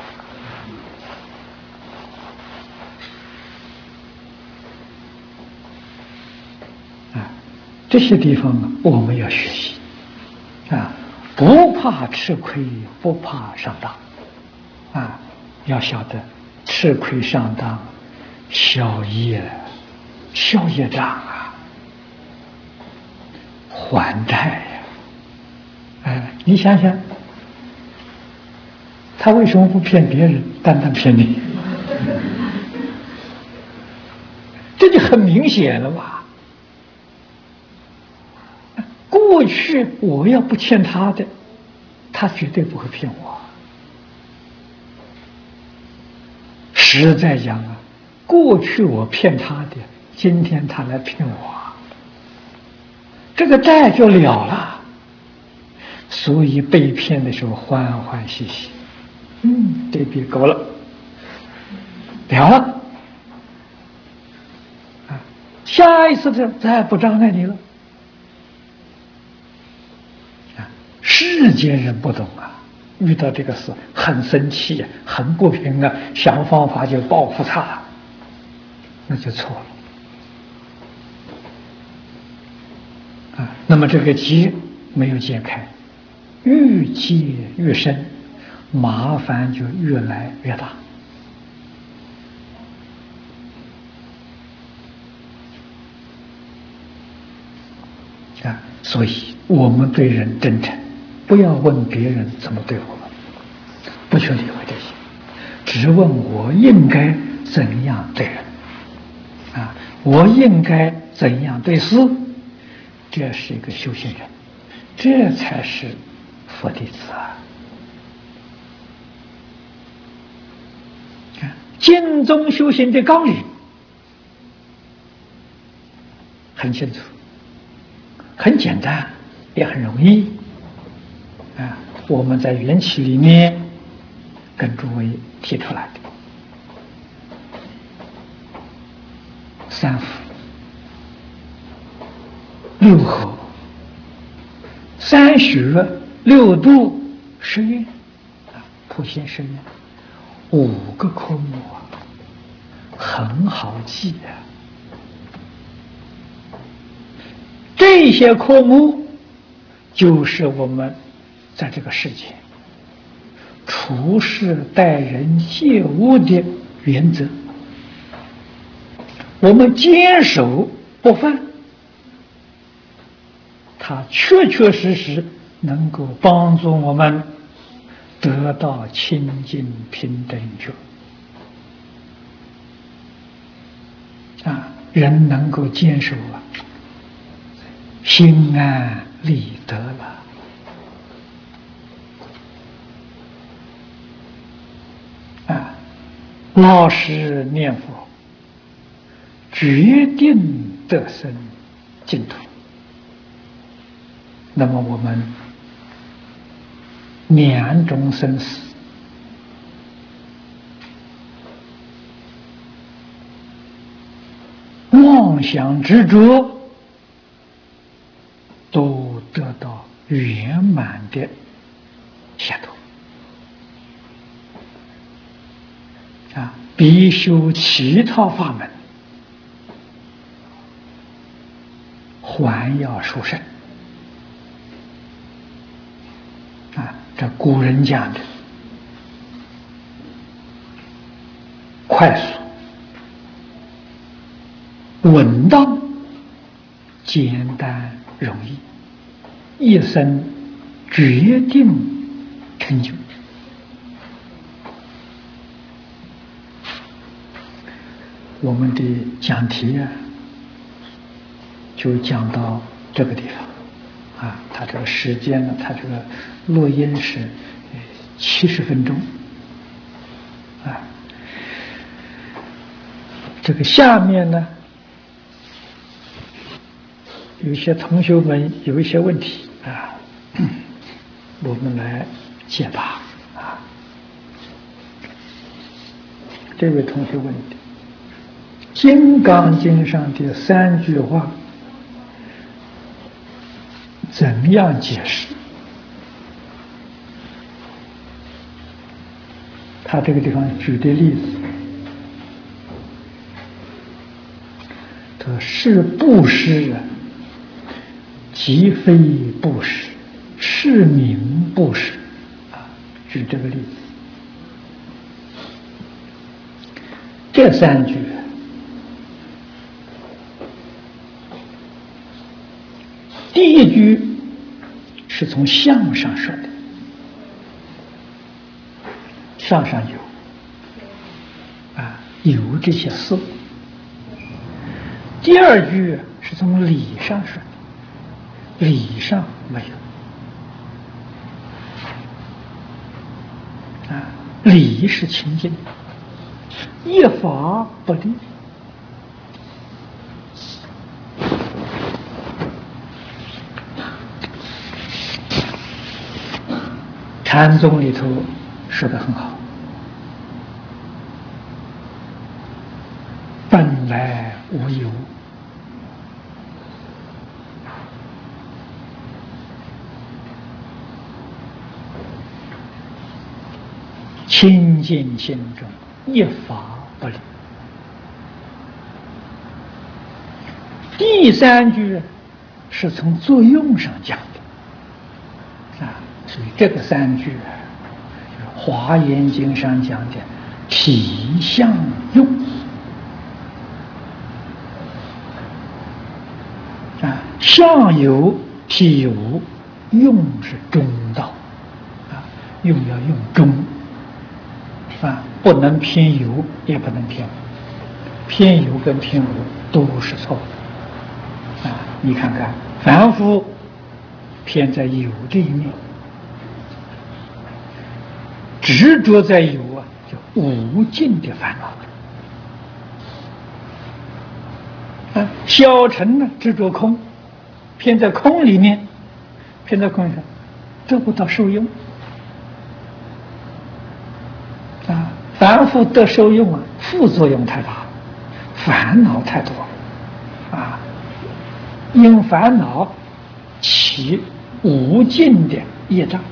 啊，这些地方呢，我们要学习啊，不怕吃亏，不怕上当，啊，要晓得吃亏上当，消业，消业障啊。还债呀！哎，你想想，他为什么不骗别人，单单骗你？这就很明显了吧？过去我要不欠他的，他绝对不会骗我。实在讲啊，过去我骗他的，今天他来骗我。这个债就了了，所以被骗的时候欢欢喜喜，嗯，这笔够了，了了，啊，下一次的再不障碍你了，啊，世间人不懂啊，遇到这个事很生气，很不平啊，想方法就报复他，那就错了。啊，那么这个结没有解开，越结越深，麻烦就越来越大。啊，所以我们对人真诚，不要问别人怎么对我们，不去理会这些，只问我应该怎样对人，啊，我应该怎样对事。这是一个修行人，这才是佛弟子啊！净宗修行的纲领很清楚，很简单，也很容易啊！我们在缘起里面跟诸位提出来的三福。六合、三学、六度、十愿，啊，普贤十愿，五个科目啊，很好记啊。这些科目就是我们在这个世界处事待人接物的原则，我们坚守不犯。它确确实实能够帮助我们得到清净平等觉。 人能够坚守啊，心安理得了。啊，老实念佛，决定得生净土。那么我们两种生死，妄想执着，都得到圆满的解脱。啊，必修其他法门，还要殊胜。啊，这古人讲的快速、稳当、简单、容易，一生决定成就。我们的讲题啊，就讲到这个地方啊。它这个时间呢，它这个录音是七十分钟啊。这个下面呢，有些同学们有一些问题啊，我们来解答啊。这位同学问的，《金刚经》上的三句话怎样解释？他这个地方举的例子，他是布施啊，即非布施，是名布施啊。举这个例子，这三句第一句是从相上说的，相上有啊，有这些事。第二句是从理上说的，理上没有啊，理是清净，一法不立。禅宗里头说得很好，本来无一物，清净心中一法不立。第三句是从作用上讲的啊，所以这个三句啊，就是《华严经》上讲的体相用啊，相有体有，用是中道啊，用要用中啊，不能偏有，也不能偏无，偏有跟偏无都是错的啊。你看看凡夫偏在有这一面，执着在有啊，就无尽的烦恼啊。小乘呢执着空，偏在空里面，偏在空上得不到受用啊。凡夫得受用啊，副作用太大，烦恼太多啊，因烦恼起无尽的业障。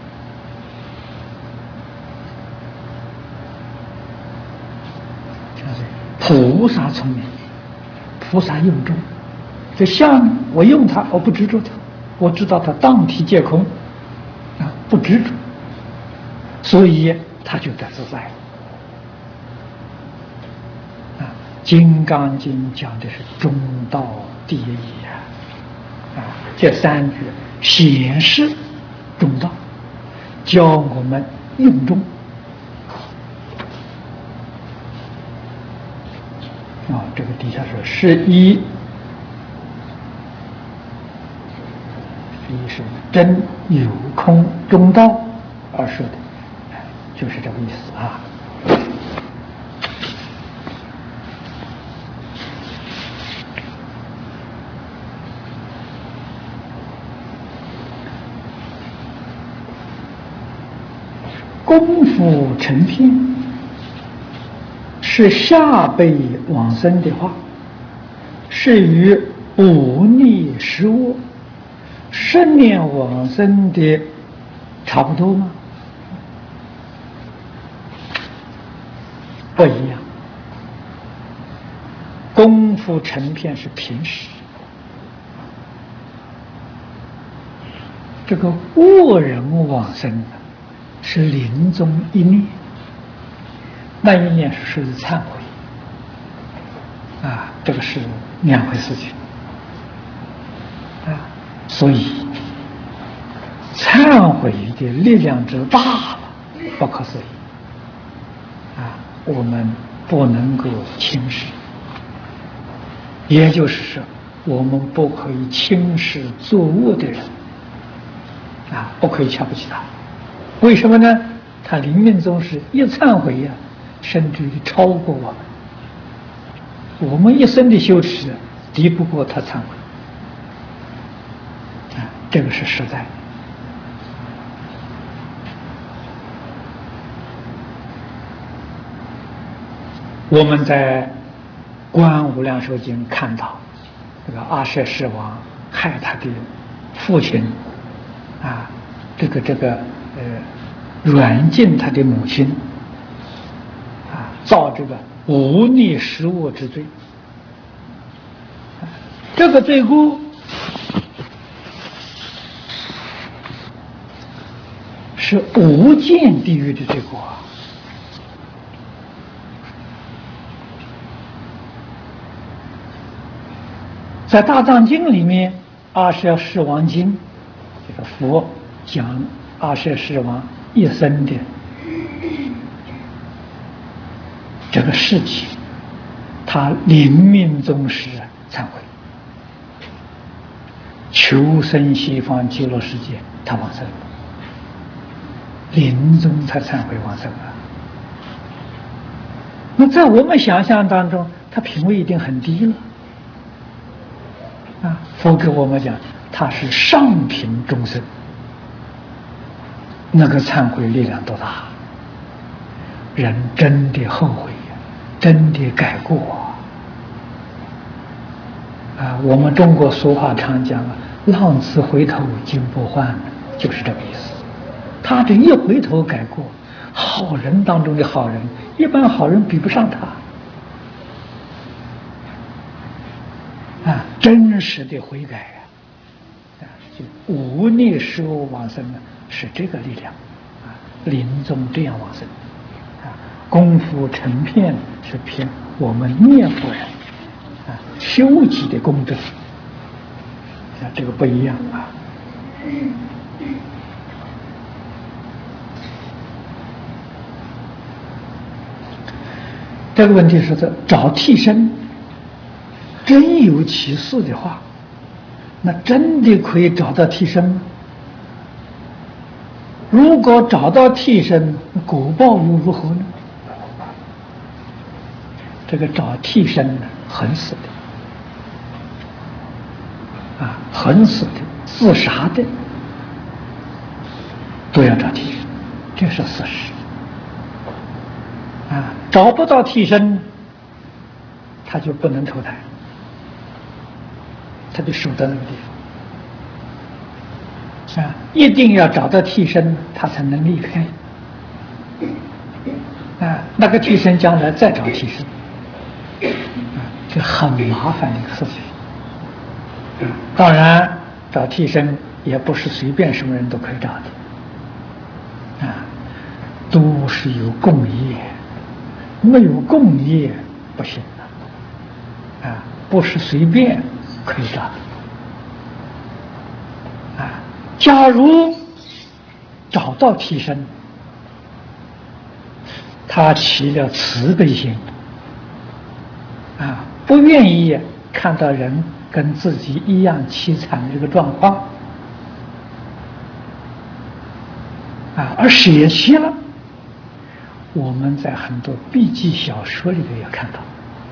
菩萨聪明，菩萨用中，这相我用它，我不执着它，我知道它当体皆空啊，不执着，所以他就得自在了啊。《金刚经》讲的是中道第一义啊，啊，这三句显示中道，教我们用中。啊， 这个底下说是一，一是真有空中道而说的，就是这个意思啊。功夫成片是下辈往生的话，是与五逆十恶十年往生的差不多吗？不一样。功夫成片是平时，这个恶人往生是临终一念，那一念是属于忏悔啊，这个是两回事情啊，所以忏悔的力量之大了，不可思议啊，我们不能够轻视，也就是说，我们不可以轻视作恶的人啊，不可以瞧不起他。为什么呢？他临命终时一忏悔呀、啊，甚至于超过我们。我们一生的修持敌不过他忏悔啊，这个是实在的。我们在《观无量寿经》看到，这个阿阇世王害他的父亲啊，这个这个呃。软禁他的母亲，啊，造这个无逆十恶之罪。这个罪过是无间地狱的罪过啊！在《大藏经》里面，《阿阇世王经》这个佛讲阿阇世王一生的这个事情，他临命终时忏悔，求生西方极乐世界，他往生了，临终才忏悔往生啊。那在我们想象当中，他品位一定很低了啊。佛给我们讲，他是上品众生。那个忏悔力量多大？人真的后悔呀，真的改过啊！我们中国俗话常讲啊，“浪子回头金不换”，就是这个意思。他这一回头改过，好人当中的好人，一般好人比不上他啊！真实的悔改啊，就无逆十恶往生呢。是这个力量啊，临终这样往生啊，功夫成片是凭我们念佛人啊修己的功德啊，这个不一样啊。这个问题是这找替身，真有其事的话，那真的可以找到替身吗？如果找到替身，果报又如何呢？这个找替身呢，横死的，啊，横死的、自杀的，都要找替身，这是事实。啊，找不到替身，他就不能投胎，他就守在那个地方。啊，一定要找到替身，他才能离开。啊，那个替身将来再找替身，啊，这很麻烦的一个事情。啊，当然，找替身也不是随便什么人都可以找的。啊，都是有共业，没有共业不行的。啊，不是随便可以找的。假如找到替身，他起了慈悲心，啊， 不愿意看到人跟自己一样凄惨的这个状况啊，而舍弃了。我们在很多笔记小说里头也看到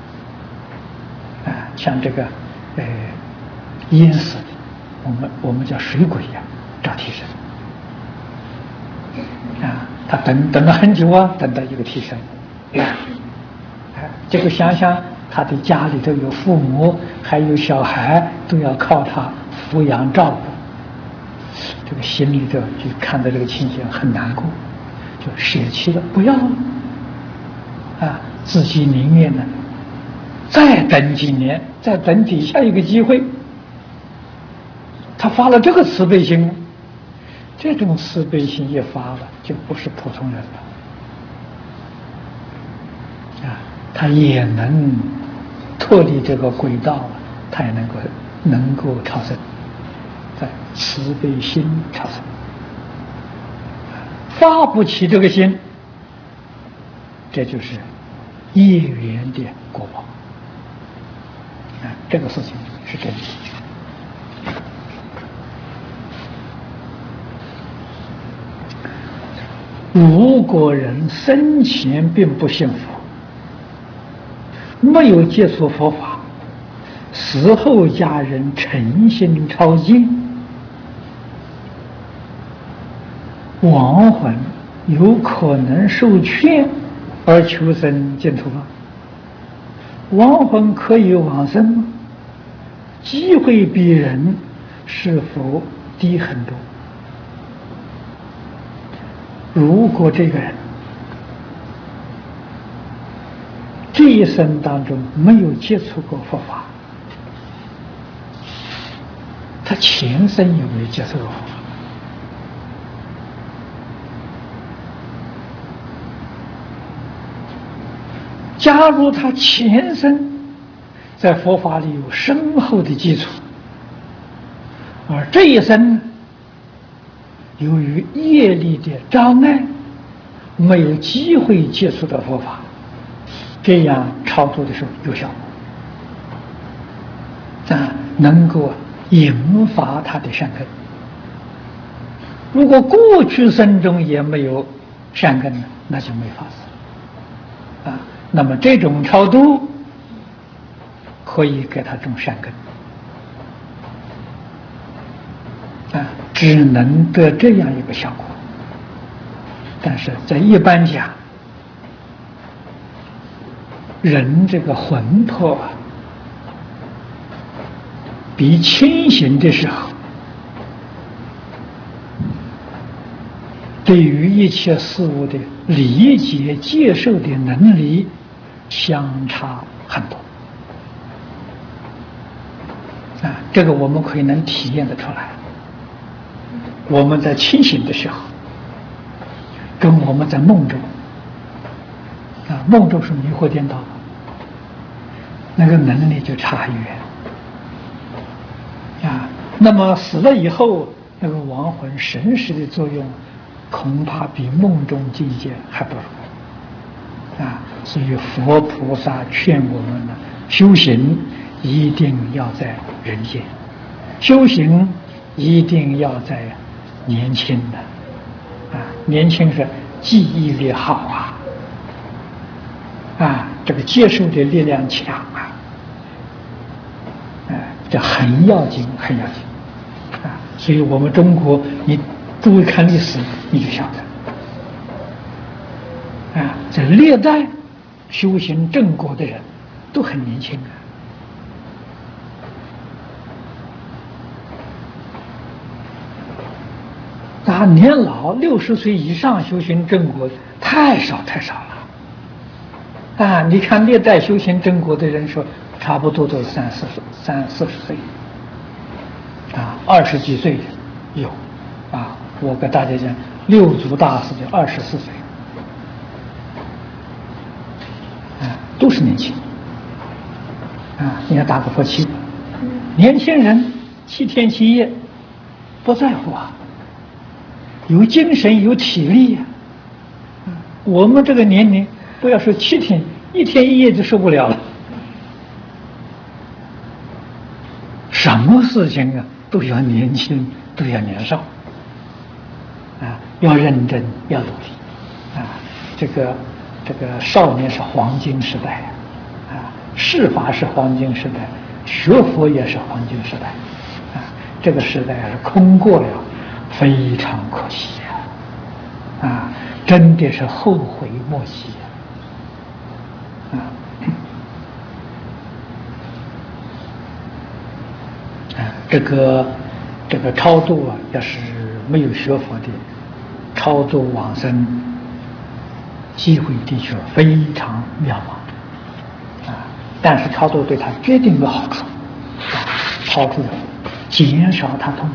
啊，像这个呃淹死的，我们我们叫水鬼呀、啊，找替身啊，他等等了很久啊，等到一个替身啊，结果想想他的家里头有父母，还有小孩，都要靠他抚养照顾，这个心里头就看到这个情形很难过，就舍弃了，不要了啊，自己宁愿呢再等几年，再等底下一个机会。他发了这个慈悲心，这种慈悲心一发了，就不是普通人了啊，他也能脱离这个轨道了，他也能够能够超生，在慈悲心超生。发不起这个心，这就是业缘的果报啊，这个事情是真的。如果人生前并不信佛，没有接触佛法，死后家人诚心抄经，亡魂有可能受劝而求生净土吗？亡魂可以往生吗？机会比人是否低很多？如果这个人这一生当中没有接触过佛法，他前生有没有接触过佛法？假如他前生在佛法里有深厚的基础，而这一生由于业力的障碍，没有机会接触到佛法，这样操作的时候有效果啊，能够引发他的善根。如果过去生中也没有善根呢，那就没法子啊。那么这种超度可以给他种善根啊，只能得这样一个效果。但是在一般讲，人这个魂魄啊，比清醒的时候，对于一切事物的理解接受的能力相差很多啊，这个我们可以能体验得出来。我们在清醒的时候，跟我们在梦中啊，梦中是迷惑颠倒，那个能力就差很远啊。那么死了以后，那个亡魂神识的作用，恐怕比梦中境界还不如啊。所以佛菩萨劝我们呢，修行一定要在人间，修行一定要在年轻的啊，年轻是记忆力好啊，啊，这个接受的力量强啊，啊，这很要紧，很要紧啊。所以我们中国，你诸位看历史，你就晓得啊，在历代修行正果的人都很年轻啊。啊，年老六十岁以上修行正果太少太少了，啊！你看历代修行正果的人说，差不多都是三四十、三四十岁，啊，二十几岁的有，啊，我给大家讲，六祖大师就二十四岁，啊，都是年轻，啊，你看打个佛七，年轻人七天七夜不在乎啊。有精神有体力呀、啊，我们这个年龄，不要说七天，一天一夜就受不了了， 什么事情啊都要年轻，都要年少，啊，要认真，要努力，啊，这个这个少年是黄金时代，啊，事法是黄金时代，学佛也是黄金时代，啊，这个时代是空过了，非常可惜啊，啊，真的是后悔莫及啊，啊，这个这个超度啊，要是没有学佛的，超度往生机会的确非常渺茫啊，但是超度对他决定有好处，好处减少他痛苦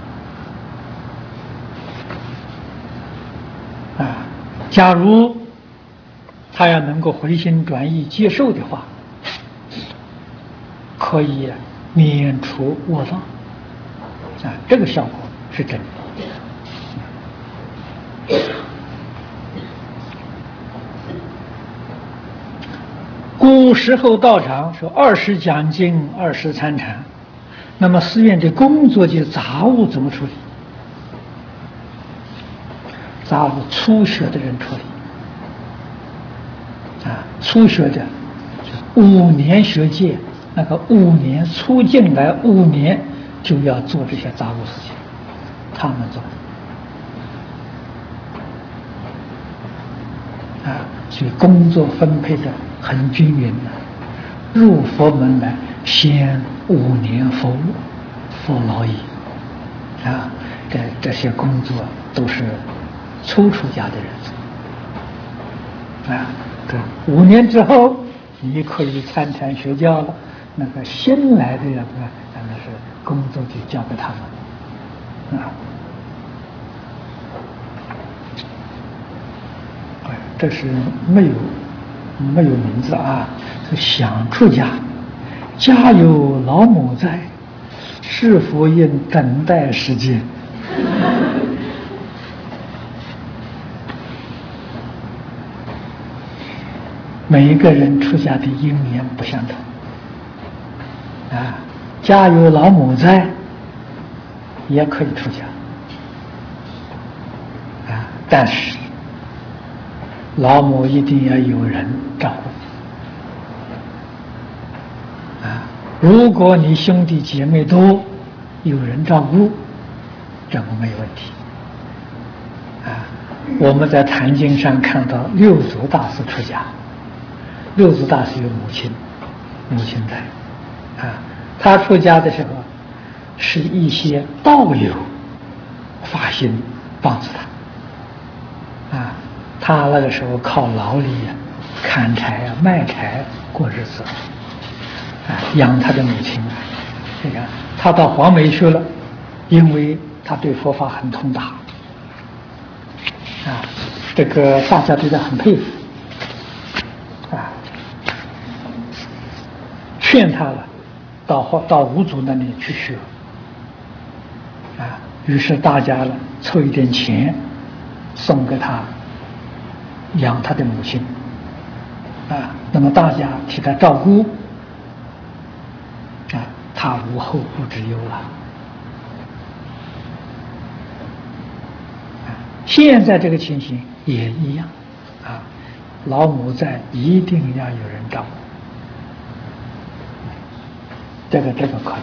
啊。假如他要能够回心转意接受的话，可以免除卧障啊，这个效果是真的。古时候道场说二十讲经，二十参禅，那么寺院的工作及杂物怎么处理？杂物初学的人处理啊，初学的五年学戒，那个五年初进来五年就要做这些杂物事情，他们做啊，所以工作分配的很均匀的。入佛门来，先五年服务，服劳役啊，这这些工作都是初出家的人做啊。这五年之后，你可以参禅学教了。那个新来的人呢，那是工作就交给他们啊。哎，这是没有没有名字啊。想出家，家有老母在，是否应等待时间？每一个人出家的因缘不相同啊，家有老母在，也可以出家啊，但是老母一定要有人照顾。如果你兄弟姐妹多，有人照顾，这个没有问题。啊，我们在坛经上看到六祖大师出家，六祖大师有母亲，母亲在，啊，他出家的时候，是一些道友发心帮助他，啊，他那个时候靠劳力啊，砍柴啊，卖柴过日子。养他的母亲，你看他到黄梅去了，因为他对佛法很通达，啊，这个大家对他很佩服，啊，劝他了，到到五祖那里去学，啊，于是大家呢凑一点钱，送给他养他的母亲，啊，那么大家替他照顾。啊，他无后顾之忧了。啊，现在这个情形也一样，啊，老母在，一定要有人照顾。这个这个可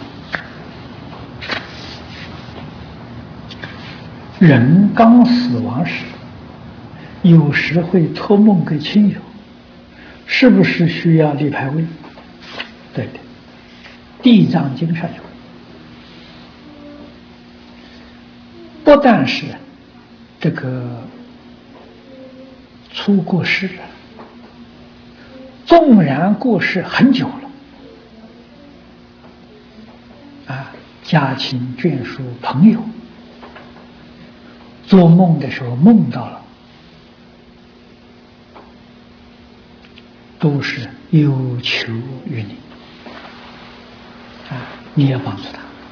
以。人刚死亡时，有时会托梦给亲友，是不是需要立牌位？对的。地藏经上有，不但是这个初过世了，纵然过世很久了，啊，家亲眷属朋友做梦的时候梦到了，都是有求于你。啊，你要帮助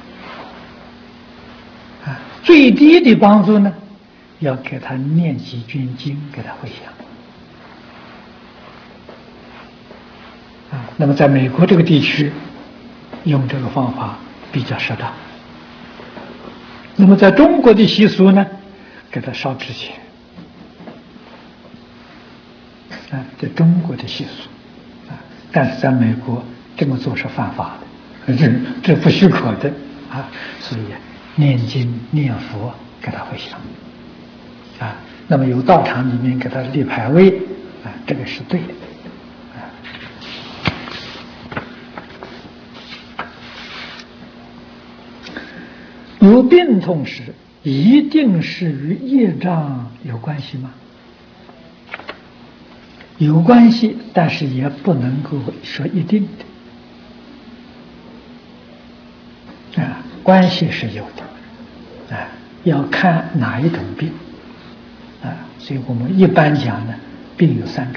他啊！最低的帮助呢，要给他念几卷经，给他回向啊。那么，在美国这个地区，用这个方法比较适当。那么在中国的习俗呢，给他烧纸钱啊，在中国的习俗啊，但是在美国这么做是犯法的，这这不许可的啊，所以念经念佛给他回向啊。那么有道场里面给他立牌位啊，这个是对的。有病痛时，一定是与业障有关系吗？有关系，但是也不能够说一定的啊，关系是有的啊，要看哪一种病啊。所以我们一般讲呢，病有三种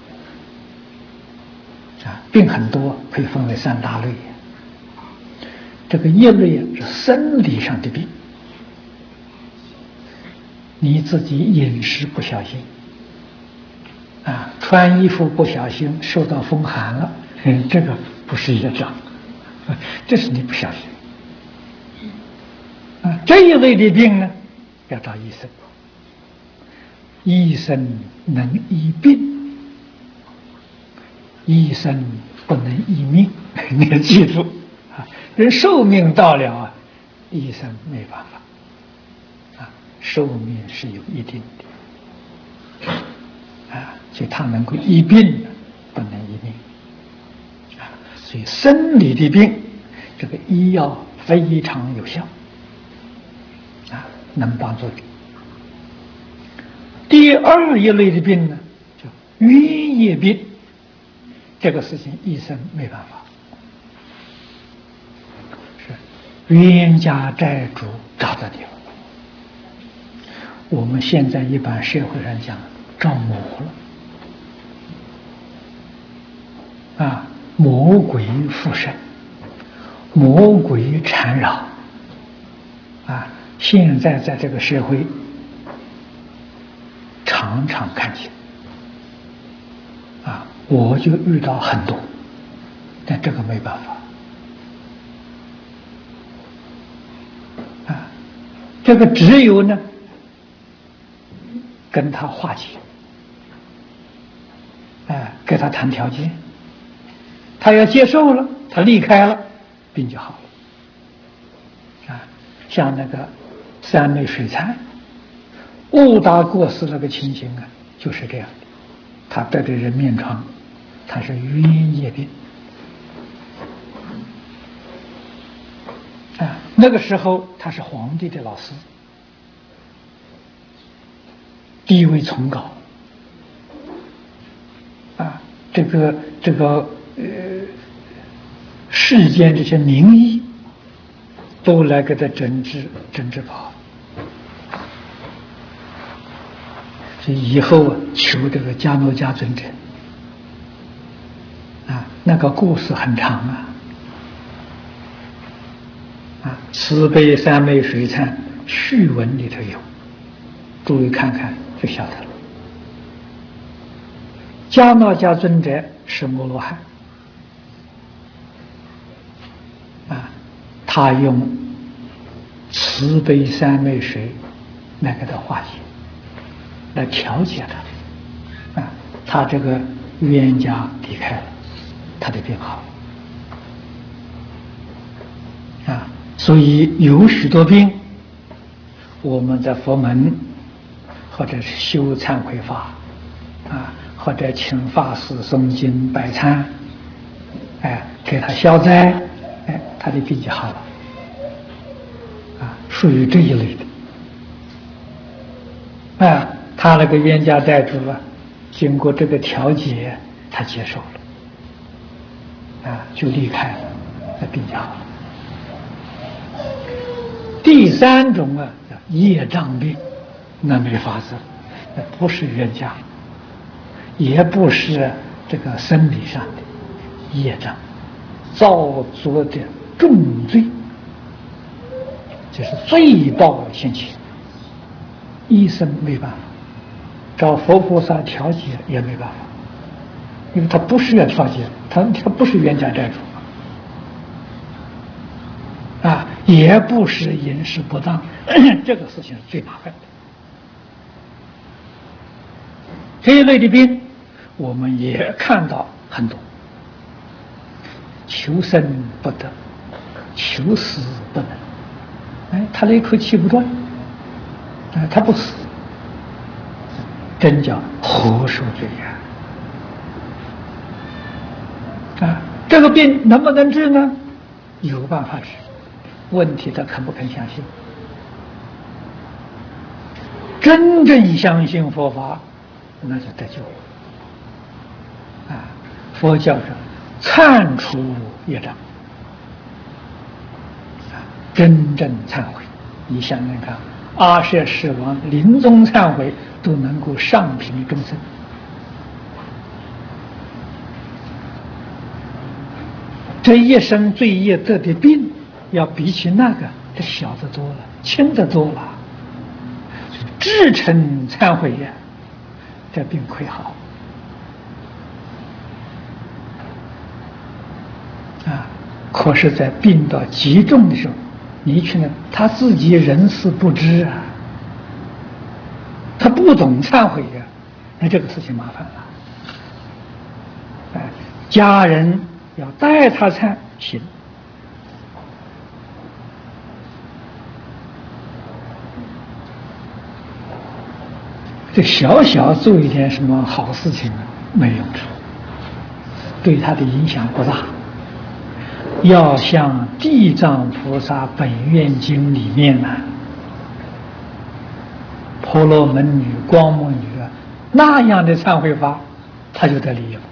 啊，病很多，可以分为三大类。这个一类是生理上的病，你自己饮食不小心啊，穿衣服不小心受到风寒了，嗯，这个不是业障，这是你不小心啊。这一类的病呢，要找医生，医生能医病，医生不能医命，你要记住。人寿命到了啊，医生没办法啊，寿命是有一定的啊，所以他能够医病，不能医命啊。所以生理的病，这个医药非常有效啊，能帮助你。第二一类的病呢，叫冤业病，这个事情医生没办法。冤家债主找到你了，我们现在一般社会上讲着魔了啊，魔鬼附身，魔鬼缠绕啊，现在在这个社会常常看见啊，我就遇到很多，但这个没办法。这个只有呢，跟他化解，哎，跟他谈条件，他要接受了，他离开了，病就好了。啊，像那个三昧水忏误打过世那个情形啊，就是这样的，他得的人面疮，他是冤业病。啊，那个时候他是皇帝的老师，地位崇高。啊，这个这个呃，世间这些名医都来给他诊治诊治好，所以以后啊，求这个迦诺迦尊者啊，那个故事很长啊。啊，慈悲三昧水忏序文里头有，诸位看看就晓得了。迦诺迦尊者是摩罗汉，啊，他用慈悲三昧水来给他化解，来调节他，啊，他这个冤家离开了，他的病好了，啊。所以有许多病，我们在佛门或者是修忏悔法啊，或者请法师诵经摆忏，哎，给他消灾，哎，他的病就好了，啊，属于这一类的。啊，他那个冤家债主啊，经过这个调节，他接受了，啊，就离开了，那病就好了。第三种啊，叫业障病，那没法子，那不是冤家，也不是这个生理上的业障，造作的重罪，就是罪报现前，医生没办法，找佛菩萨调解也没办法，因为他不是要调解，他他不是冤家债主。啊， 也不是饮食不当，这个事情是最麻烦的。这一类的病，我们也看到很多，求生不得，求死不能。哎，他那口气不断，哎，他不死，真叫活受罪呀！啊，这个病能不能治呢？有办法治，问题他肯不肯相信？真正相信佛法，那就得救了。啊，佛教上忏除业障，啊，真正忏悔。你想想看，阿舍世王临终忏悔都能够上品众生。这一生罪业得的病，要比起那个，这小得多了，轻得多了。至诚忏悔呀，这病快好啊！可是，在病到极重的时候，你去呢，他自己人事不知啊，他不懂忏悔呀，那这个事情麻烦了。哎，家人要带他忏行。这小小做一点什么好事情呢，没用处，对他的影响不大。要像《地藏菩萨本愿经》里面呢、啊，婆罗门女、光目女啊那样的忏悔法，他就得利益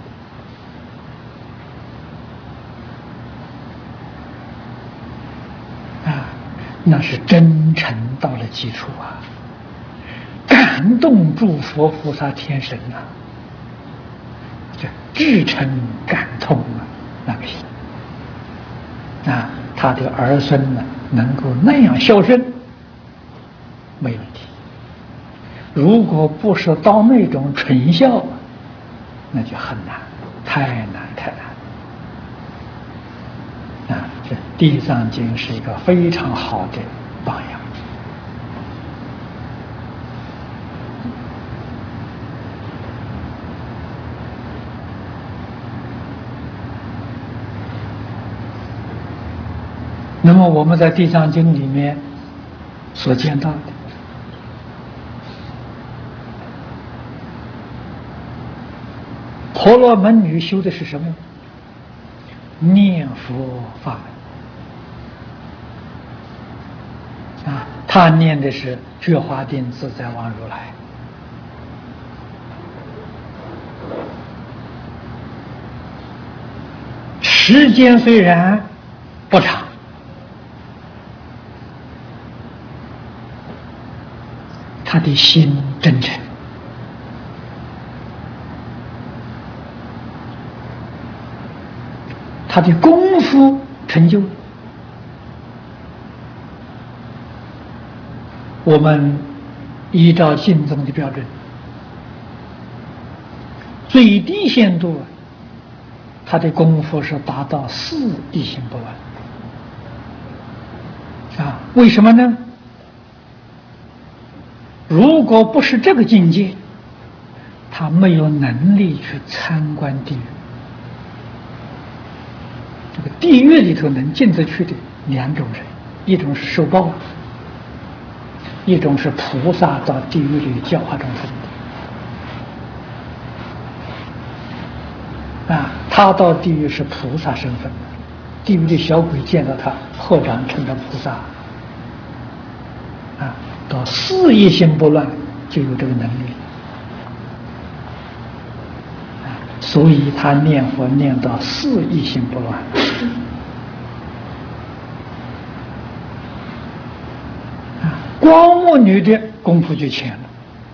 了。啊，那是真诚到了基础啊。感动诸佛菩萨天神呐、啊，这至诚感通啊，那个心啊，他的儿孙呢能够那样孝顺，没问题。如果不是到那种纯孝，那就很难，太难太难啊！这《地藏经》是一个非常好的榜样。那么我们在《地藏经》里面所见到的，婆罗门女修的是什么？念佛法门啊，她念的是觉华定自在王如来。时间虽然不长，他的心真诚，他的功夫成就。我们依照经宗的标准，最低限度，他的功夫是达到四一心不乱。啊，为什么呢？如果不是这个境界，他没有能力去参观地狱。这个地狱里头能进得去的两种人，一种是受报，一种是菩萨到地狱里教化众生的。啊，他到地狱是菩萨身份，地狱的小鬼见到他，合掌称他菩萨。啊，到四一心不乱，就有这个能力。啊，所以他念佛念到四一心不乱。啊，光目女的功夫就浅了。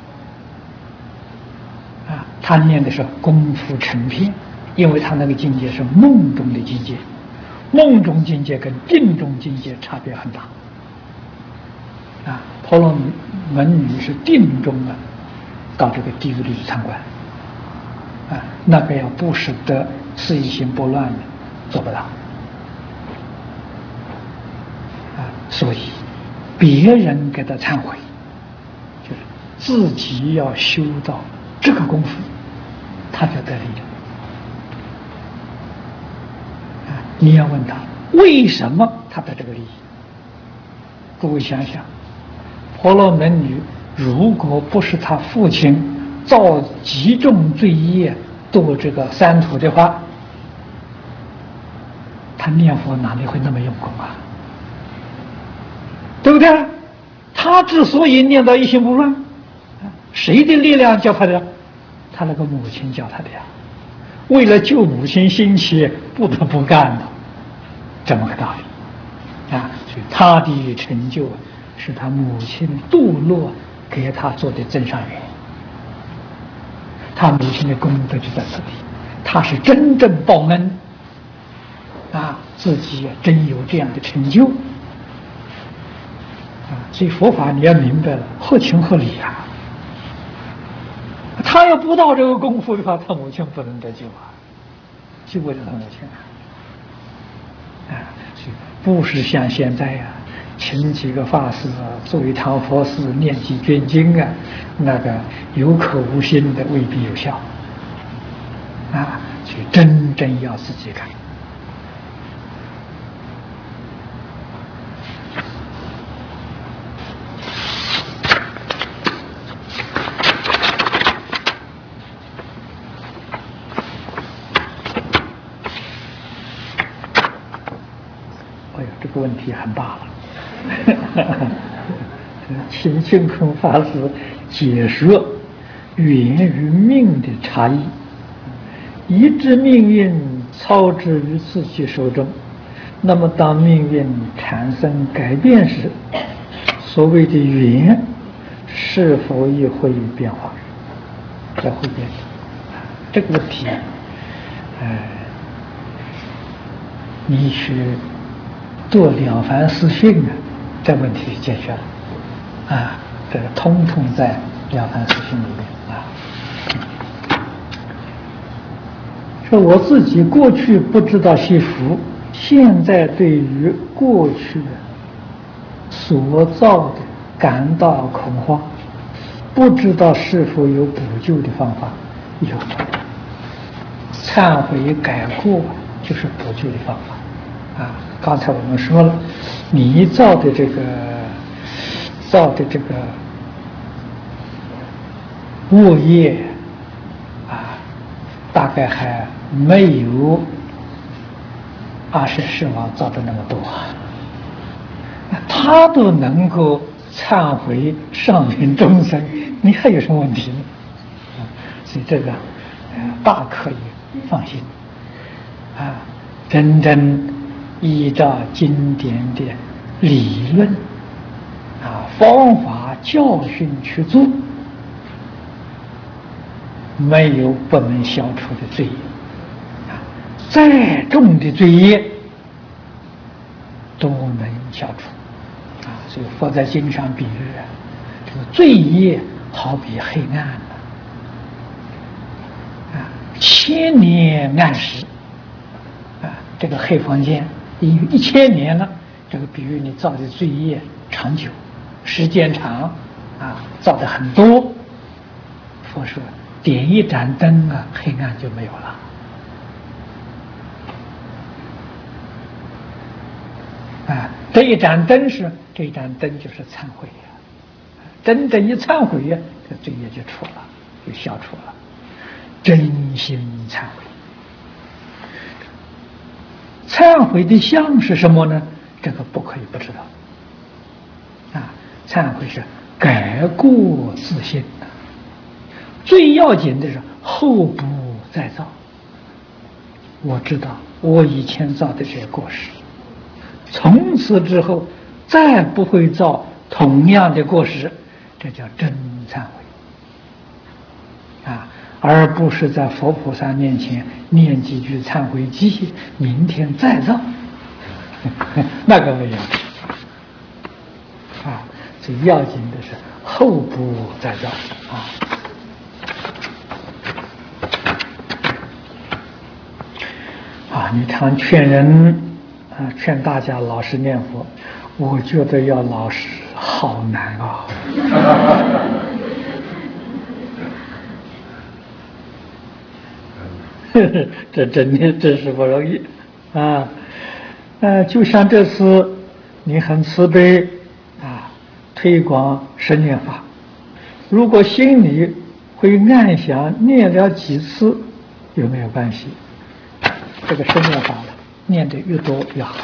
啊，他念的是功夫成片，因为他那个境界是梦中的境界，梦中境界跟定中境界差别很大。啊，婆罗门女是定中啊，到这个地狱里去参观，啊，那个要不使得四一心不乱的，做不到。啊， 所以别人给他忏悔，就是自己要修到这个功夫，他就得力了。啊，你要问他为什么他得这个利益？各位想想，婆罗门女如果不是他父亲造极重罪业堕这个三途的话，他念佛哪里会那么用功啊？对不对？他之所以念到一心不乱，谁的力量教他的？他那个母亲教他的呀。为了救母亲心切，不得不干的，这么个道理啊。所以他的成就是他母亲堕落给他做的增上缘，他母亲的功德就在这里，他是真正报恩啊，自己也真有这样的成就啊。所以佛法你要明白了，合情合理啊。他要不到这个功夫的话，他母亲不能得救啊，救不了他母亲啊。啊，所以不是像现在呀、啊，请几个法师啊，做一堂佛事，念几卷经啊，那个有口无心的未必有效啊。所以真正要自己看。这个问题很大了，请净空法师解说缘与命的差异。一知命运操之于自己手中，那么当命运产生改变时，所谓的缘是否也会有变化？也会变。这个问题，呃，你去读《了凡四训》啊，这问题解决了啊，这个通通在《了凡四训》里面啊。说我自己过去不知道惜福，现在对于过去所造的感到恐慌，不知道是否有补救的方法。有，忏悔改过就是补救的方法啊。刚才我们说了，你造的这个造的这个恶业啊，大概还没有阿阇世王造的那么多，他都能够忏悔上品众生，你还有什么问题呢？所以这个大可以放心啊，真正依照经典的理论啊、方法、教训去做，没有不能消除的罪业啊，再重的罪业都能消除啊。所以佛在经上比喻啊，这个罪业好比黑暗啊，千年暗时啊，这个黑房间已有一千年了，这个比喻你造的罪业长久，时间长啊，造的很多。佛说点一盏灯啊，黑暗就没有了。啊，这一盏灯是这一盏灯就是忏悔呀，真正一忏悔呀，这罪业就除了，就消除了。真心忏悔。忏悔的相是什么呢？这个不可以不知道。啊，忏悔是改过自新的，最要紧的是后不再造。我知道我以前造的这些过失，从此之后再不会造同样的过失，这叫真忏悔啊，而不是在佛菩萨面前念几句忏悔偈，明天再造，那个没有啊。最要紧的是后不再造啊。啊，你常劝人啊，劝大家老实念佛， 我觉得要老实好难啊。这真的真是不容易啊！呃，就像这次你很慈悲啊，推广十念法，如果心里会暗想念了几次，有没有关系？这个十念法念得越多越好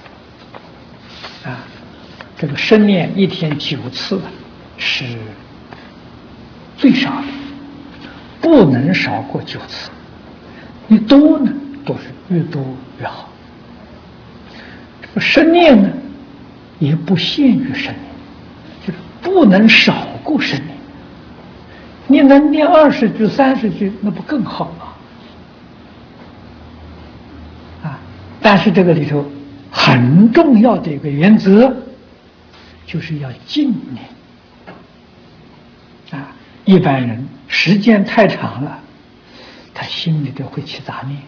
啊！这个十念一天九次是最少的，不能少过九次。你多呢，都是越多越好。这个十念呢，也不限于十念，就是不能少过十念。你能念二十句、三十句，那不更好吗？啊！但是这个里头很重要的一个原则，就是要静念。啊，一般人时间太长了，他心里头会起杂念，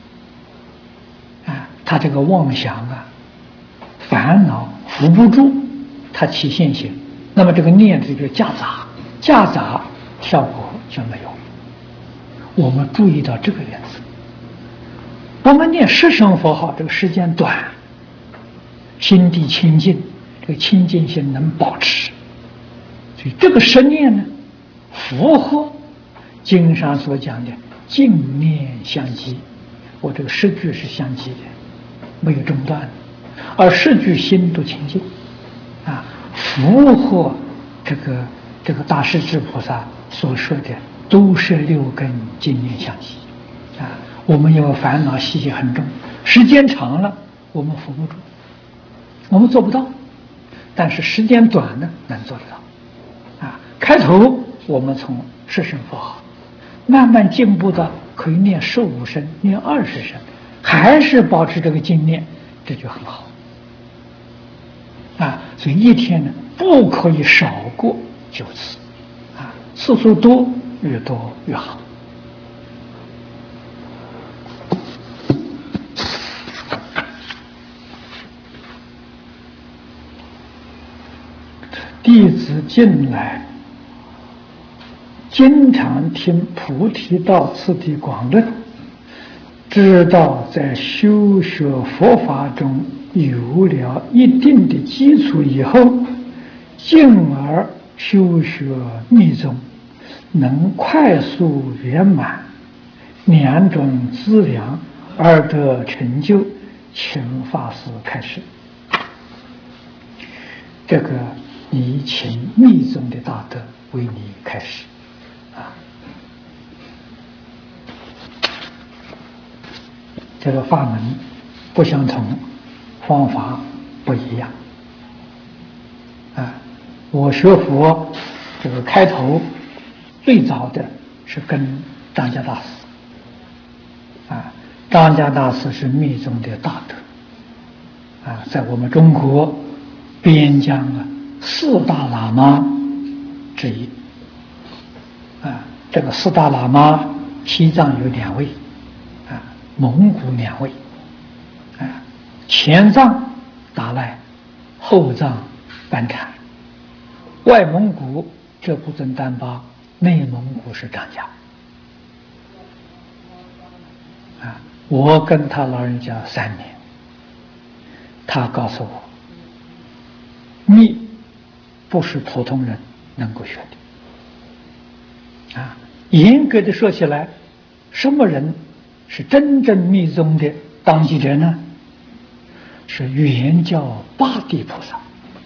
啊，他这个妄想啊、烦恼扶不住，他起现行，那么这个念头就夹杂，夹杂效果就没有。我们注意到这个原则，我们念十声佛号，这个时间短，心地清净，这个清净心能保持，所以这个十念呢，符合经上所讲的净念相继。我这个十句是相继的，没有中断的，而十句心都清净啊，符合这个这个大势至菩萨所说的都是六根净念相继啊。我们因为烦恼习气很重，时间长了我们扶不住，我们做不到，但是时间短呢能做得到啊。开头我们从十声佛号慢慢进步到可以念十五声、念二十声，还是保持这个经念，这就很好啊。所以一天呢，不可以少过九次啊，次数多越多越好。弟子近来经常听菩提道次第广论，知道在修学佛法中有了一定的基础以后，进而修学密宗，能快速圆满两种资粮而得成就，请法师开示。这个你请密宗的大德为你开示啊。这个法门不相同，方法不一样啊。我学佛这个开头最早的是跟张家大师啊，张家大师是密宗的大德啊，在我们中国边疆啊四大喇嘛之一啊。这个四大喇嘛，西藏有两位啊，蒙古两位啊，前藏达赖，后藏班禅，外蒙古这不尊丹巴，内蒙古是张家啊。我跟他老人家三年，他告诉我，密不是普通人能够学的啊。严格的说起来，什么人是真正密宗的当机者呢？是圆教八地菩萨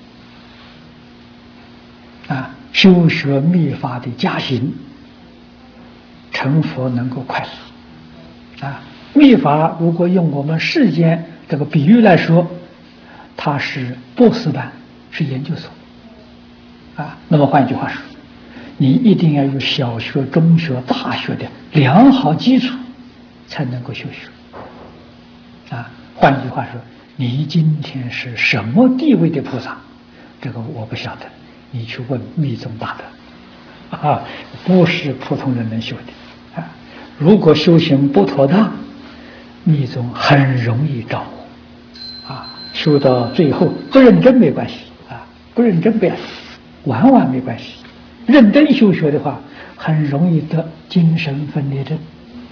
啊，修学密法的加行，成佛能够快速啊。密法如果用我们世间这个比喻来说，它是博士班，是研究所啊。那么换句话说，你一定要有小学、中学、大学的良好基础，才能够修学啊。换句话说，你今天是什么地位的菩萨，这个我不晓得，你去问密宗大德啊，不是普通人能修的啊。如果修行不妥当，密宗很容易着火啊， 修到最后不认真没关系啊，不认真不要紧，玩玩没关系。认真修学的话，很容易得精神分裂症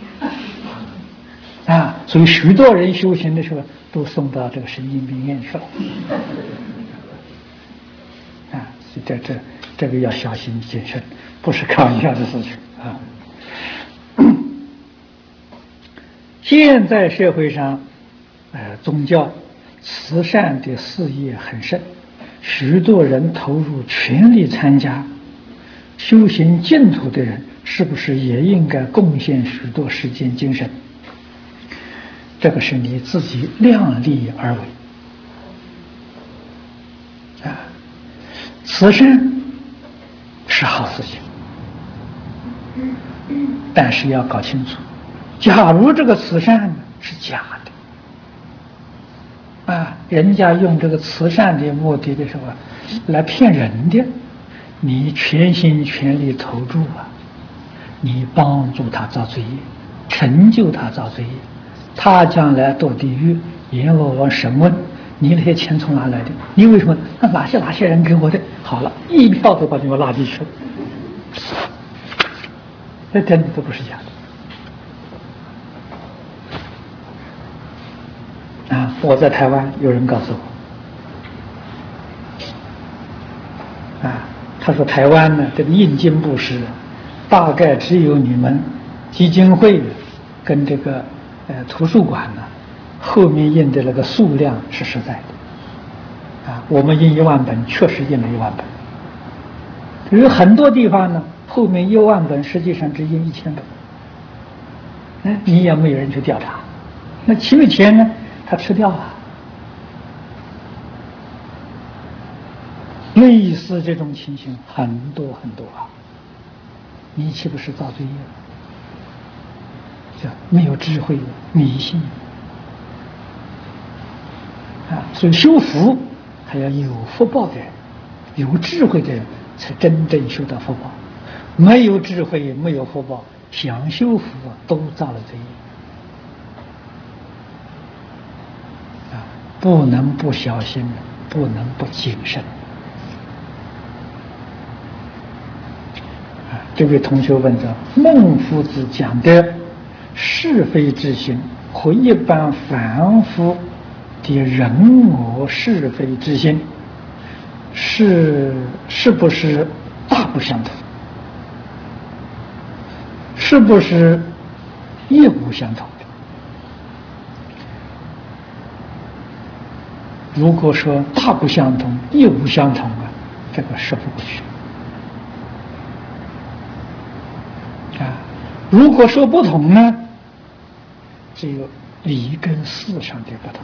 啊，所以许多人修行的时候都送到这个神经病院去了啊，所以这这这个要小心谨慎，不是开玩笑的事情啊。现在社会上，呃，宗教慈善的事业很盛，许多人投入全力参加。修行净土的人是不是也应该贡献许多时间精神？这个是你自己量力而为啊。慈善是好事情，但是要搞清楚，假如这个慈善是假的啊，人家用这个慈善的目的的时候来骗人的，你全心全力投注啊，你帮助他造罪业，成就他造罪业，他将来堕地狱，阎罗王审问你，那些钱从哪来的？你为什么？那哪些哪些人给我的？好了，一票都把你们拉进去了，这真的都不是假的啊！我在台湾，有人告诉我啊。他说：“台湾呢，这个印经布施，大概只有你们基金会跟这个呃图书馆呢，后面印的那个数量是实在的，啊，我们印一万本，确实印了一万本。有很多地方呢，后面一万本实际上只印一千本，哎，你也没有人去调查，那钱没钱呢？他吃掉了。”类似这种情形很多很多啊，你岂不是造罪业？这没有智慧，迷信啊！所以修福还要有福报的人，有智慧的人才真正修到福报。没有智慧，没有福报，想修福都造了罪业啊！不能不小心，不能不谨慎。这位同学问着：孟夫子讲的是非之心和一般凡夫的人我是非之心是是不是大不相同？是不是业无相同的？如果说大不相同，业无相同啊，这个说不过去。如果说不同呢，只有理跟事上的不同。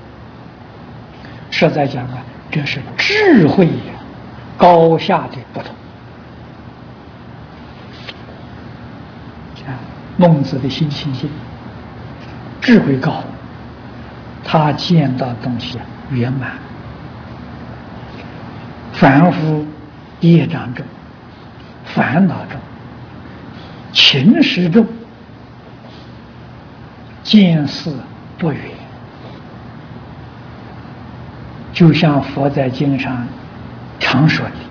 实在讲啊，这是智慧高下的不同。啊，孟子的心清净，智慧高，他见到东西圆满。凡夫业障重，烦恼重，情识重，见识不远，就像佛在经上常说的，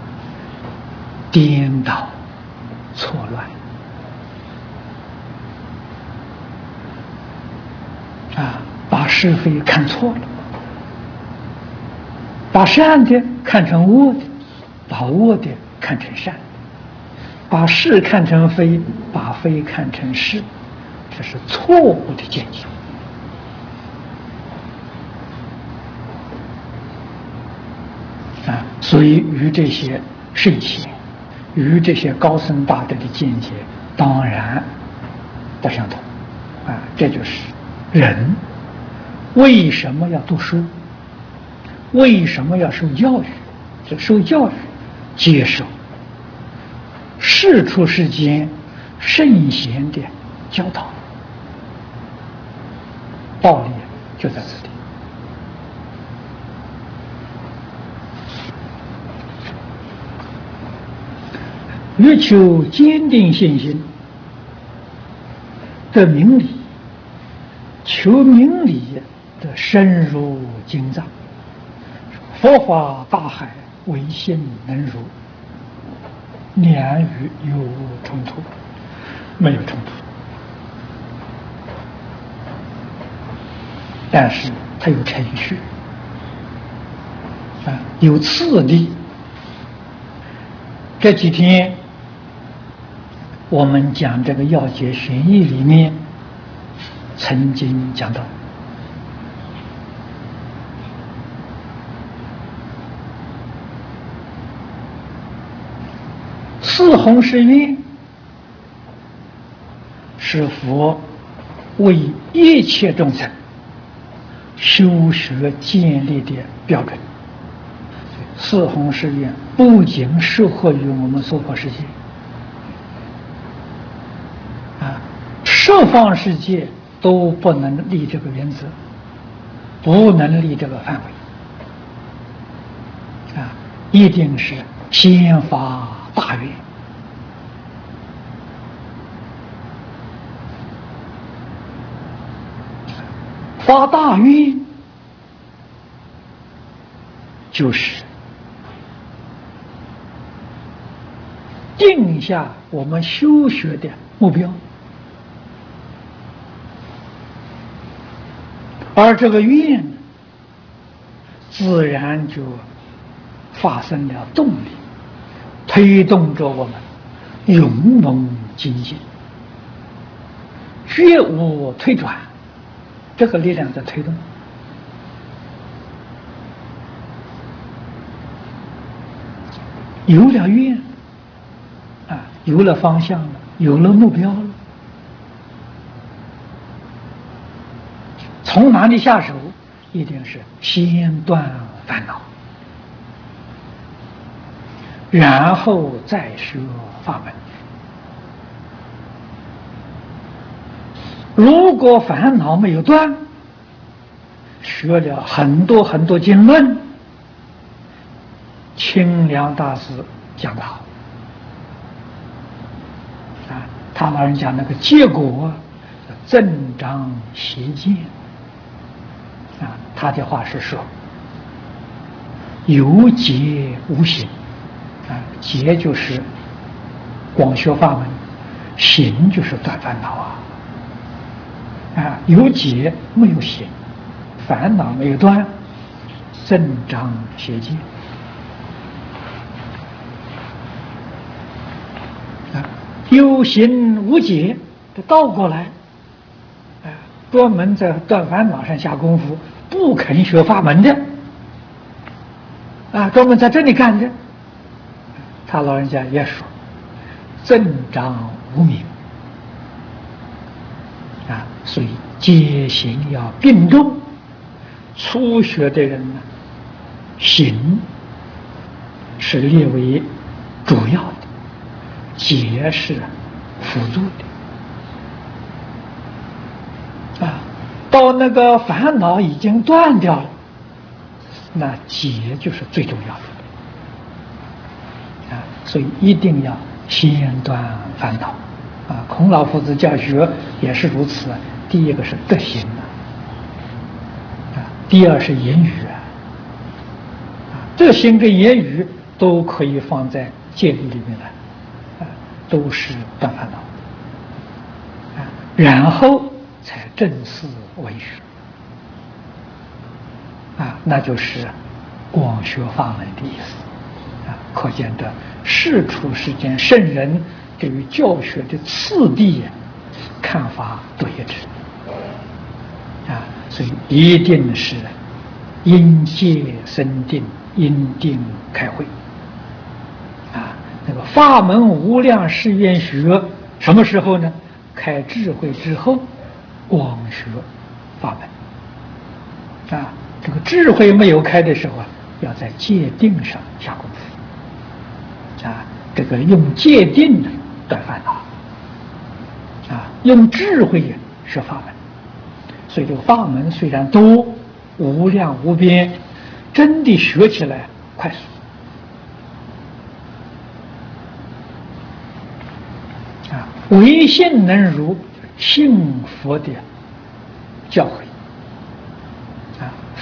颠倒错乱啊，把是非看错了，把善的看成恶的，把恶的看成善，把是看成非，把非看成是，这是错误的见解啊！所以与这些圣贤、与这些高僧大德的见解当然不相同啊！这就是人为什么要读书，为什么要受教育？这受教育，接受世出世间圣贤的教导，道理就在这里。欲求坚定信心，得明理。求明理的深入经藏，佛法大海，唯心能入，两语有无冲突？没有冲突，但是它有程序啊，有次第。这几天我们讲这个《要解玄义》里面曾经讲到，四弘誓愿是佛为一切众生修学建立的标准。四弘誓愿不仅适合于我们娑婆世界，啊，十方世界都不能立这个原则，不能立这个范围，啊，一定是先发大愿。发大愿就是定下我们修学的目标，而这个愿自然就发生了动力，推动着我们勇猛精进，绝无退转，这个力量在推动。有了愿啊，有了方向了，有了目标了，从哪里下手？一定是先断烦恼，然后再学法门。如果烦恼没有断，学了很多很多经论，清凉大师讲得好啊，他老人讲那个结果增长邪见啊，他的话是说有结无行啊，结就是广学法门，行就是断烦恼啊啊，有结没有行，烦恼没有断，增长邪见啊，有行无解，这倒过来啊，专门在断烦恼上下功夫，不肯学法门的啊，专门在这里干的，他老人家也说增长无明啊，所以戒行要并重。初学的人呢，行是列为主要的，戒是辅助的啊。到那个烦恼已经断掉了，那戒就是最重要的啊。所以一定要先断烦恼啊。孔老夫子教学也是如此，第一个是德行啊，第二是言语啊，德行跟言语都可以放在戒律里面来，啊，都是断烦恼啊，然后才正式为学啊，那就是广学法门的意思啊。可见的世出世间圣人对于教学的次第看法都一致啊，所以一定是因戒生定，因定开慧啊。那个法门无量誓愿学，什么时候呢？开智慧之后，广学法门啊。这个智慧没有开的时候啊，要在戒定上下功夫啊。这个用戒定呢断烦恼啊，用智慧学法门。所以这个法门虽然多，无量无边，真的学起来快速啊。唯信能如，信佛的教诲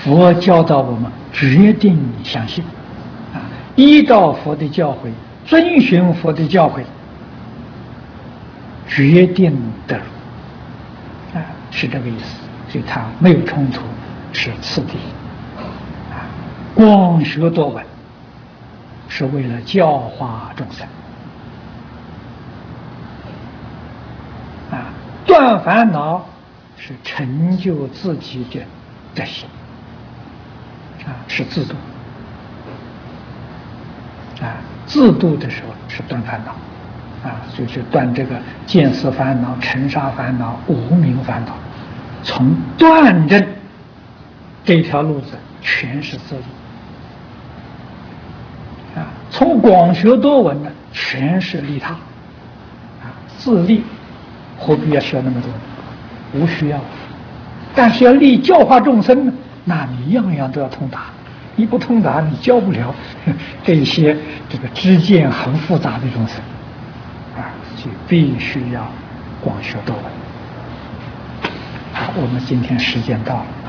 佛教导我们决定相信，啊，依照佛的教诲，遵循佛的教诲，决定得入，啊，是这个意思。所以它没有冲突，是次第。啊，广学多闻是为了教化众生，啊，断烦恼是成就自己的德行。啊，是自度，啊，自度的时候是断烦恼，啊，所以就断这个见思烦恼、尘沙烦恼、无明烦恼，从断正这条路子全是自利，啊，从广学多闻呢全是利他，啊，自利何必要学那么多？无需要，但是要利教化众生呢？那你样样都要通达，你不通达，你教不了这些这个知见很复杂的众生，啊，就必须要广学多闻。好，我们今天时间到了。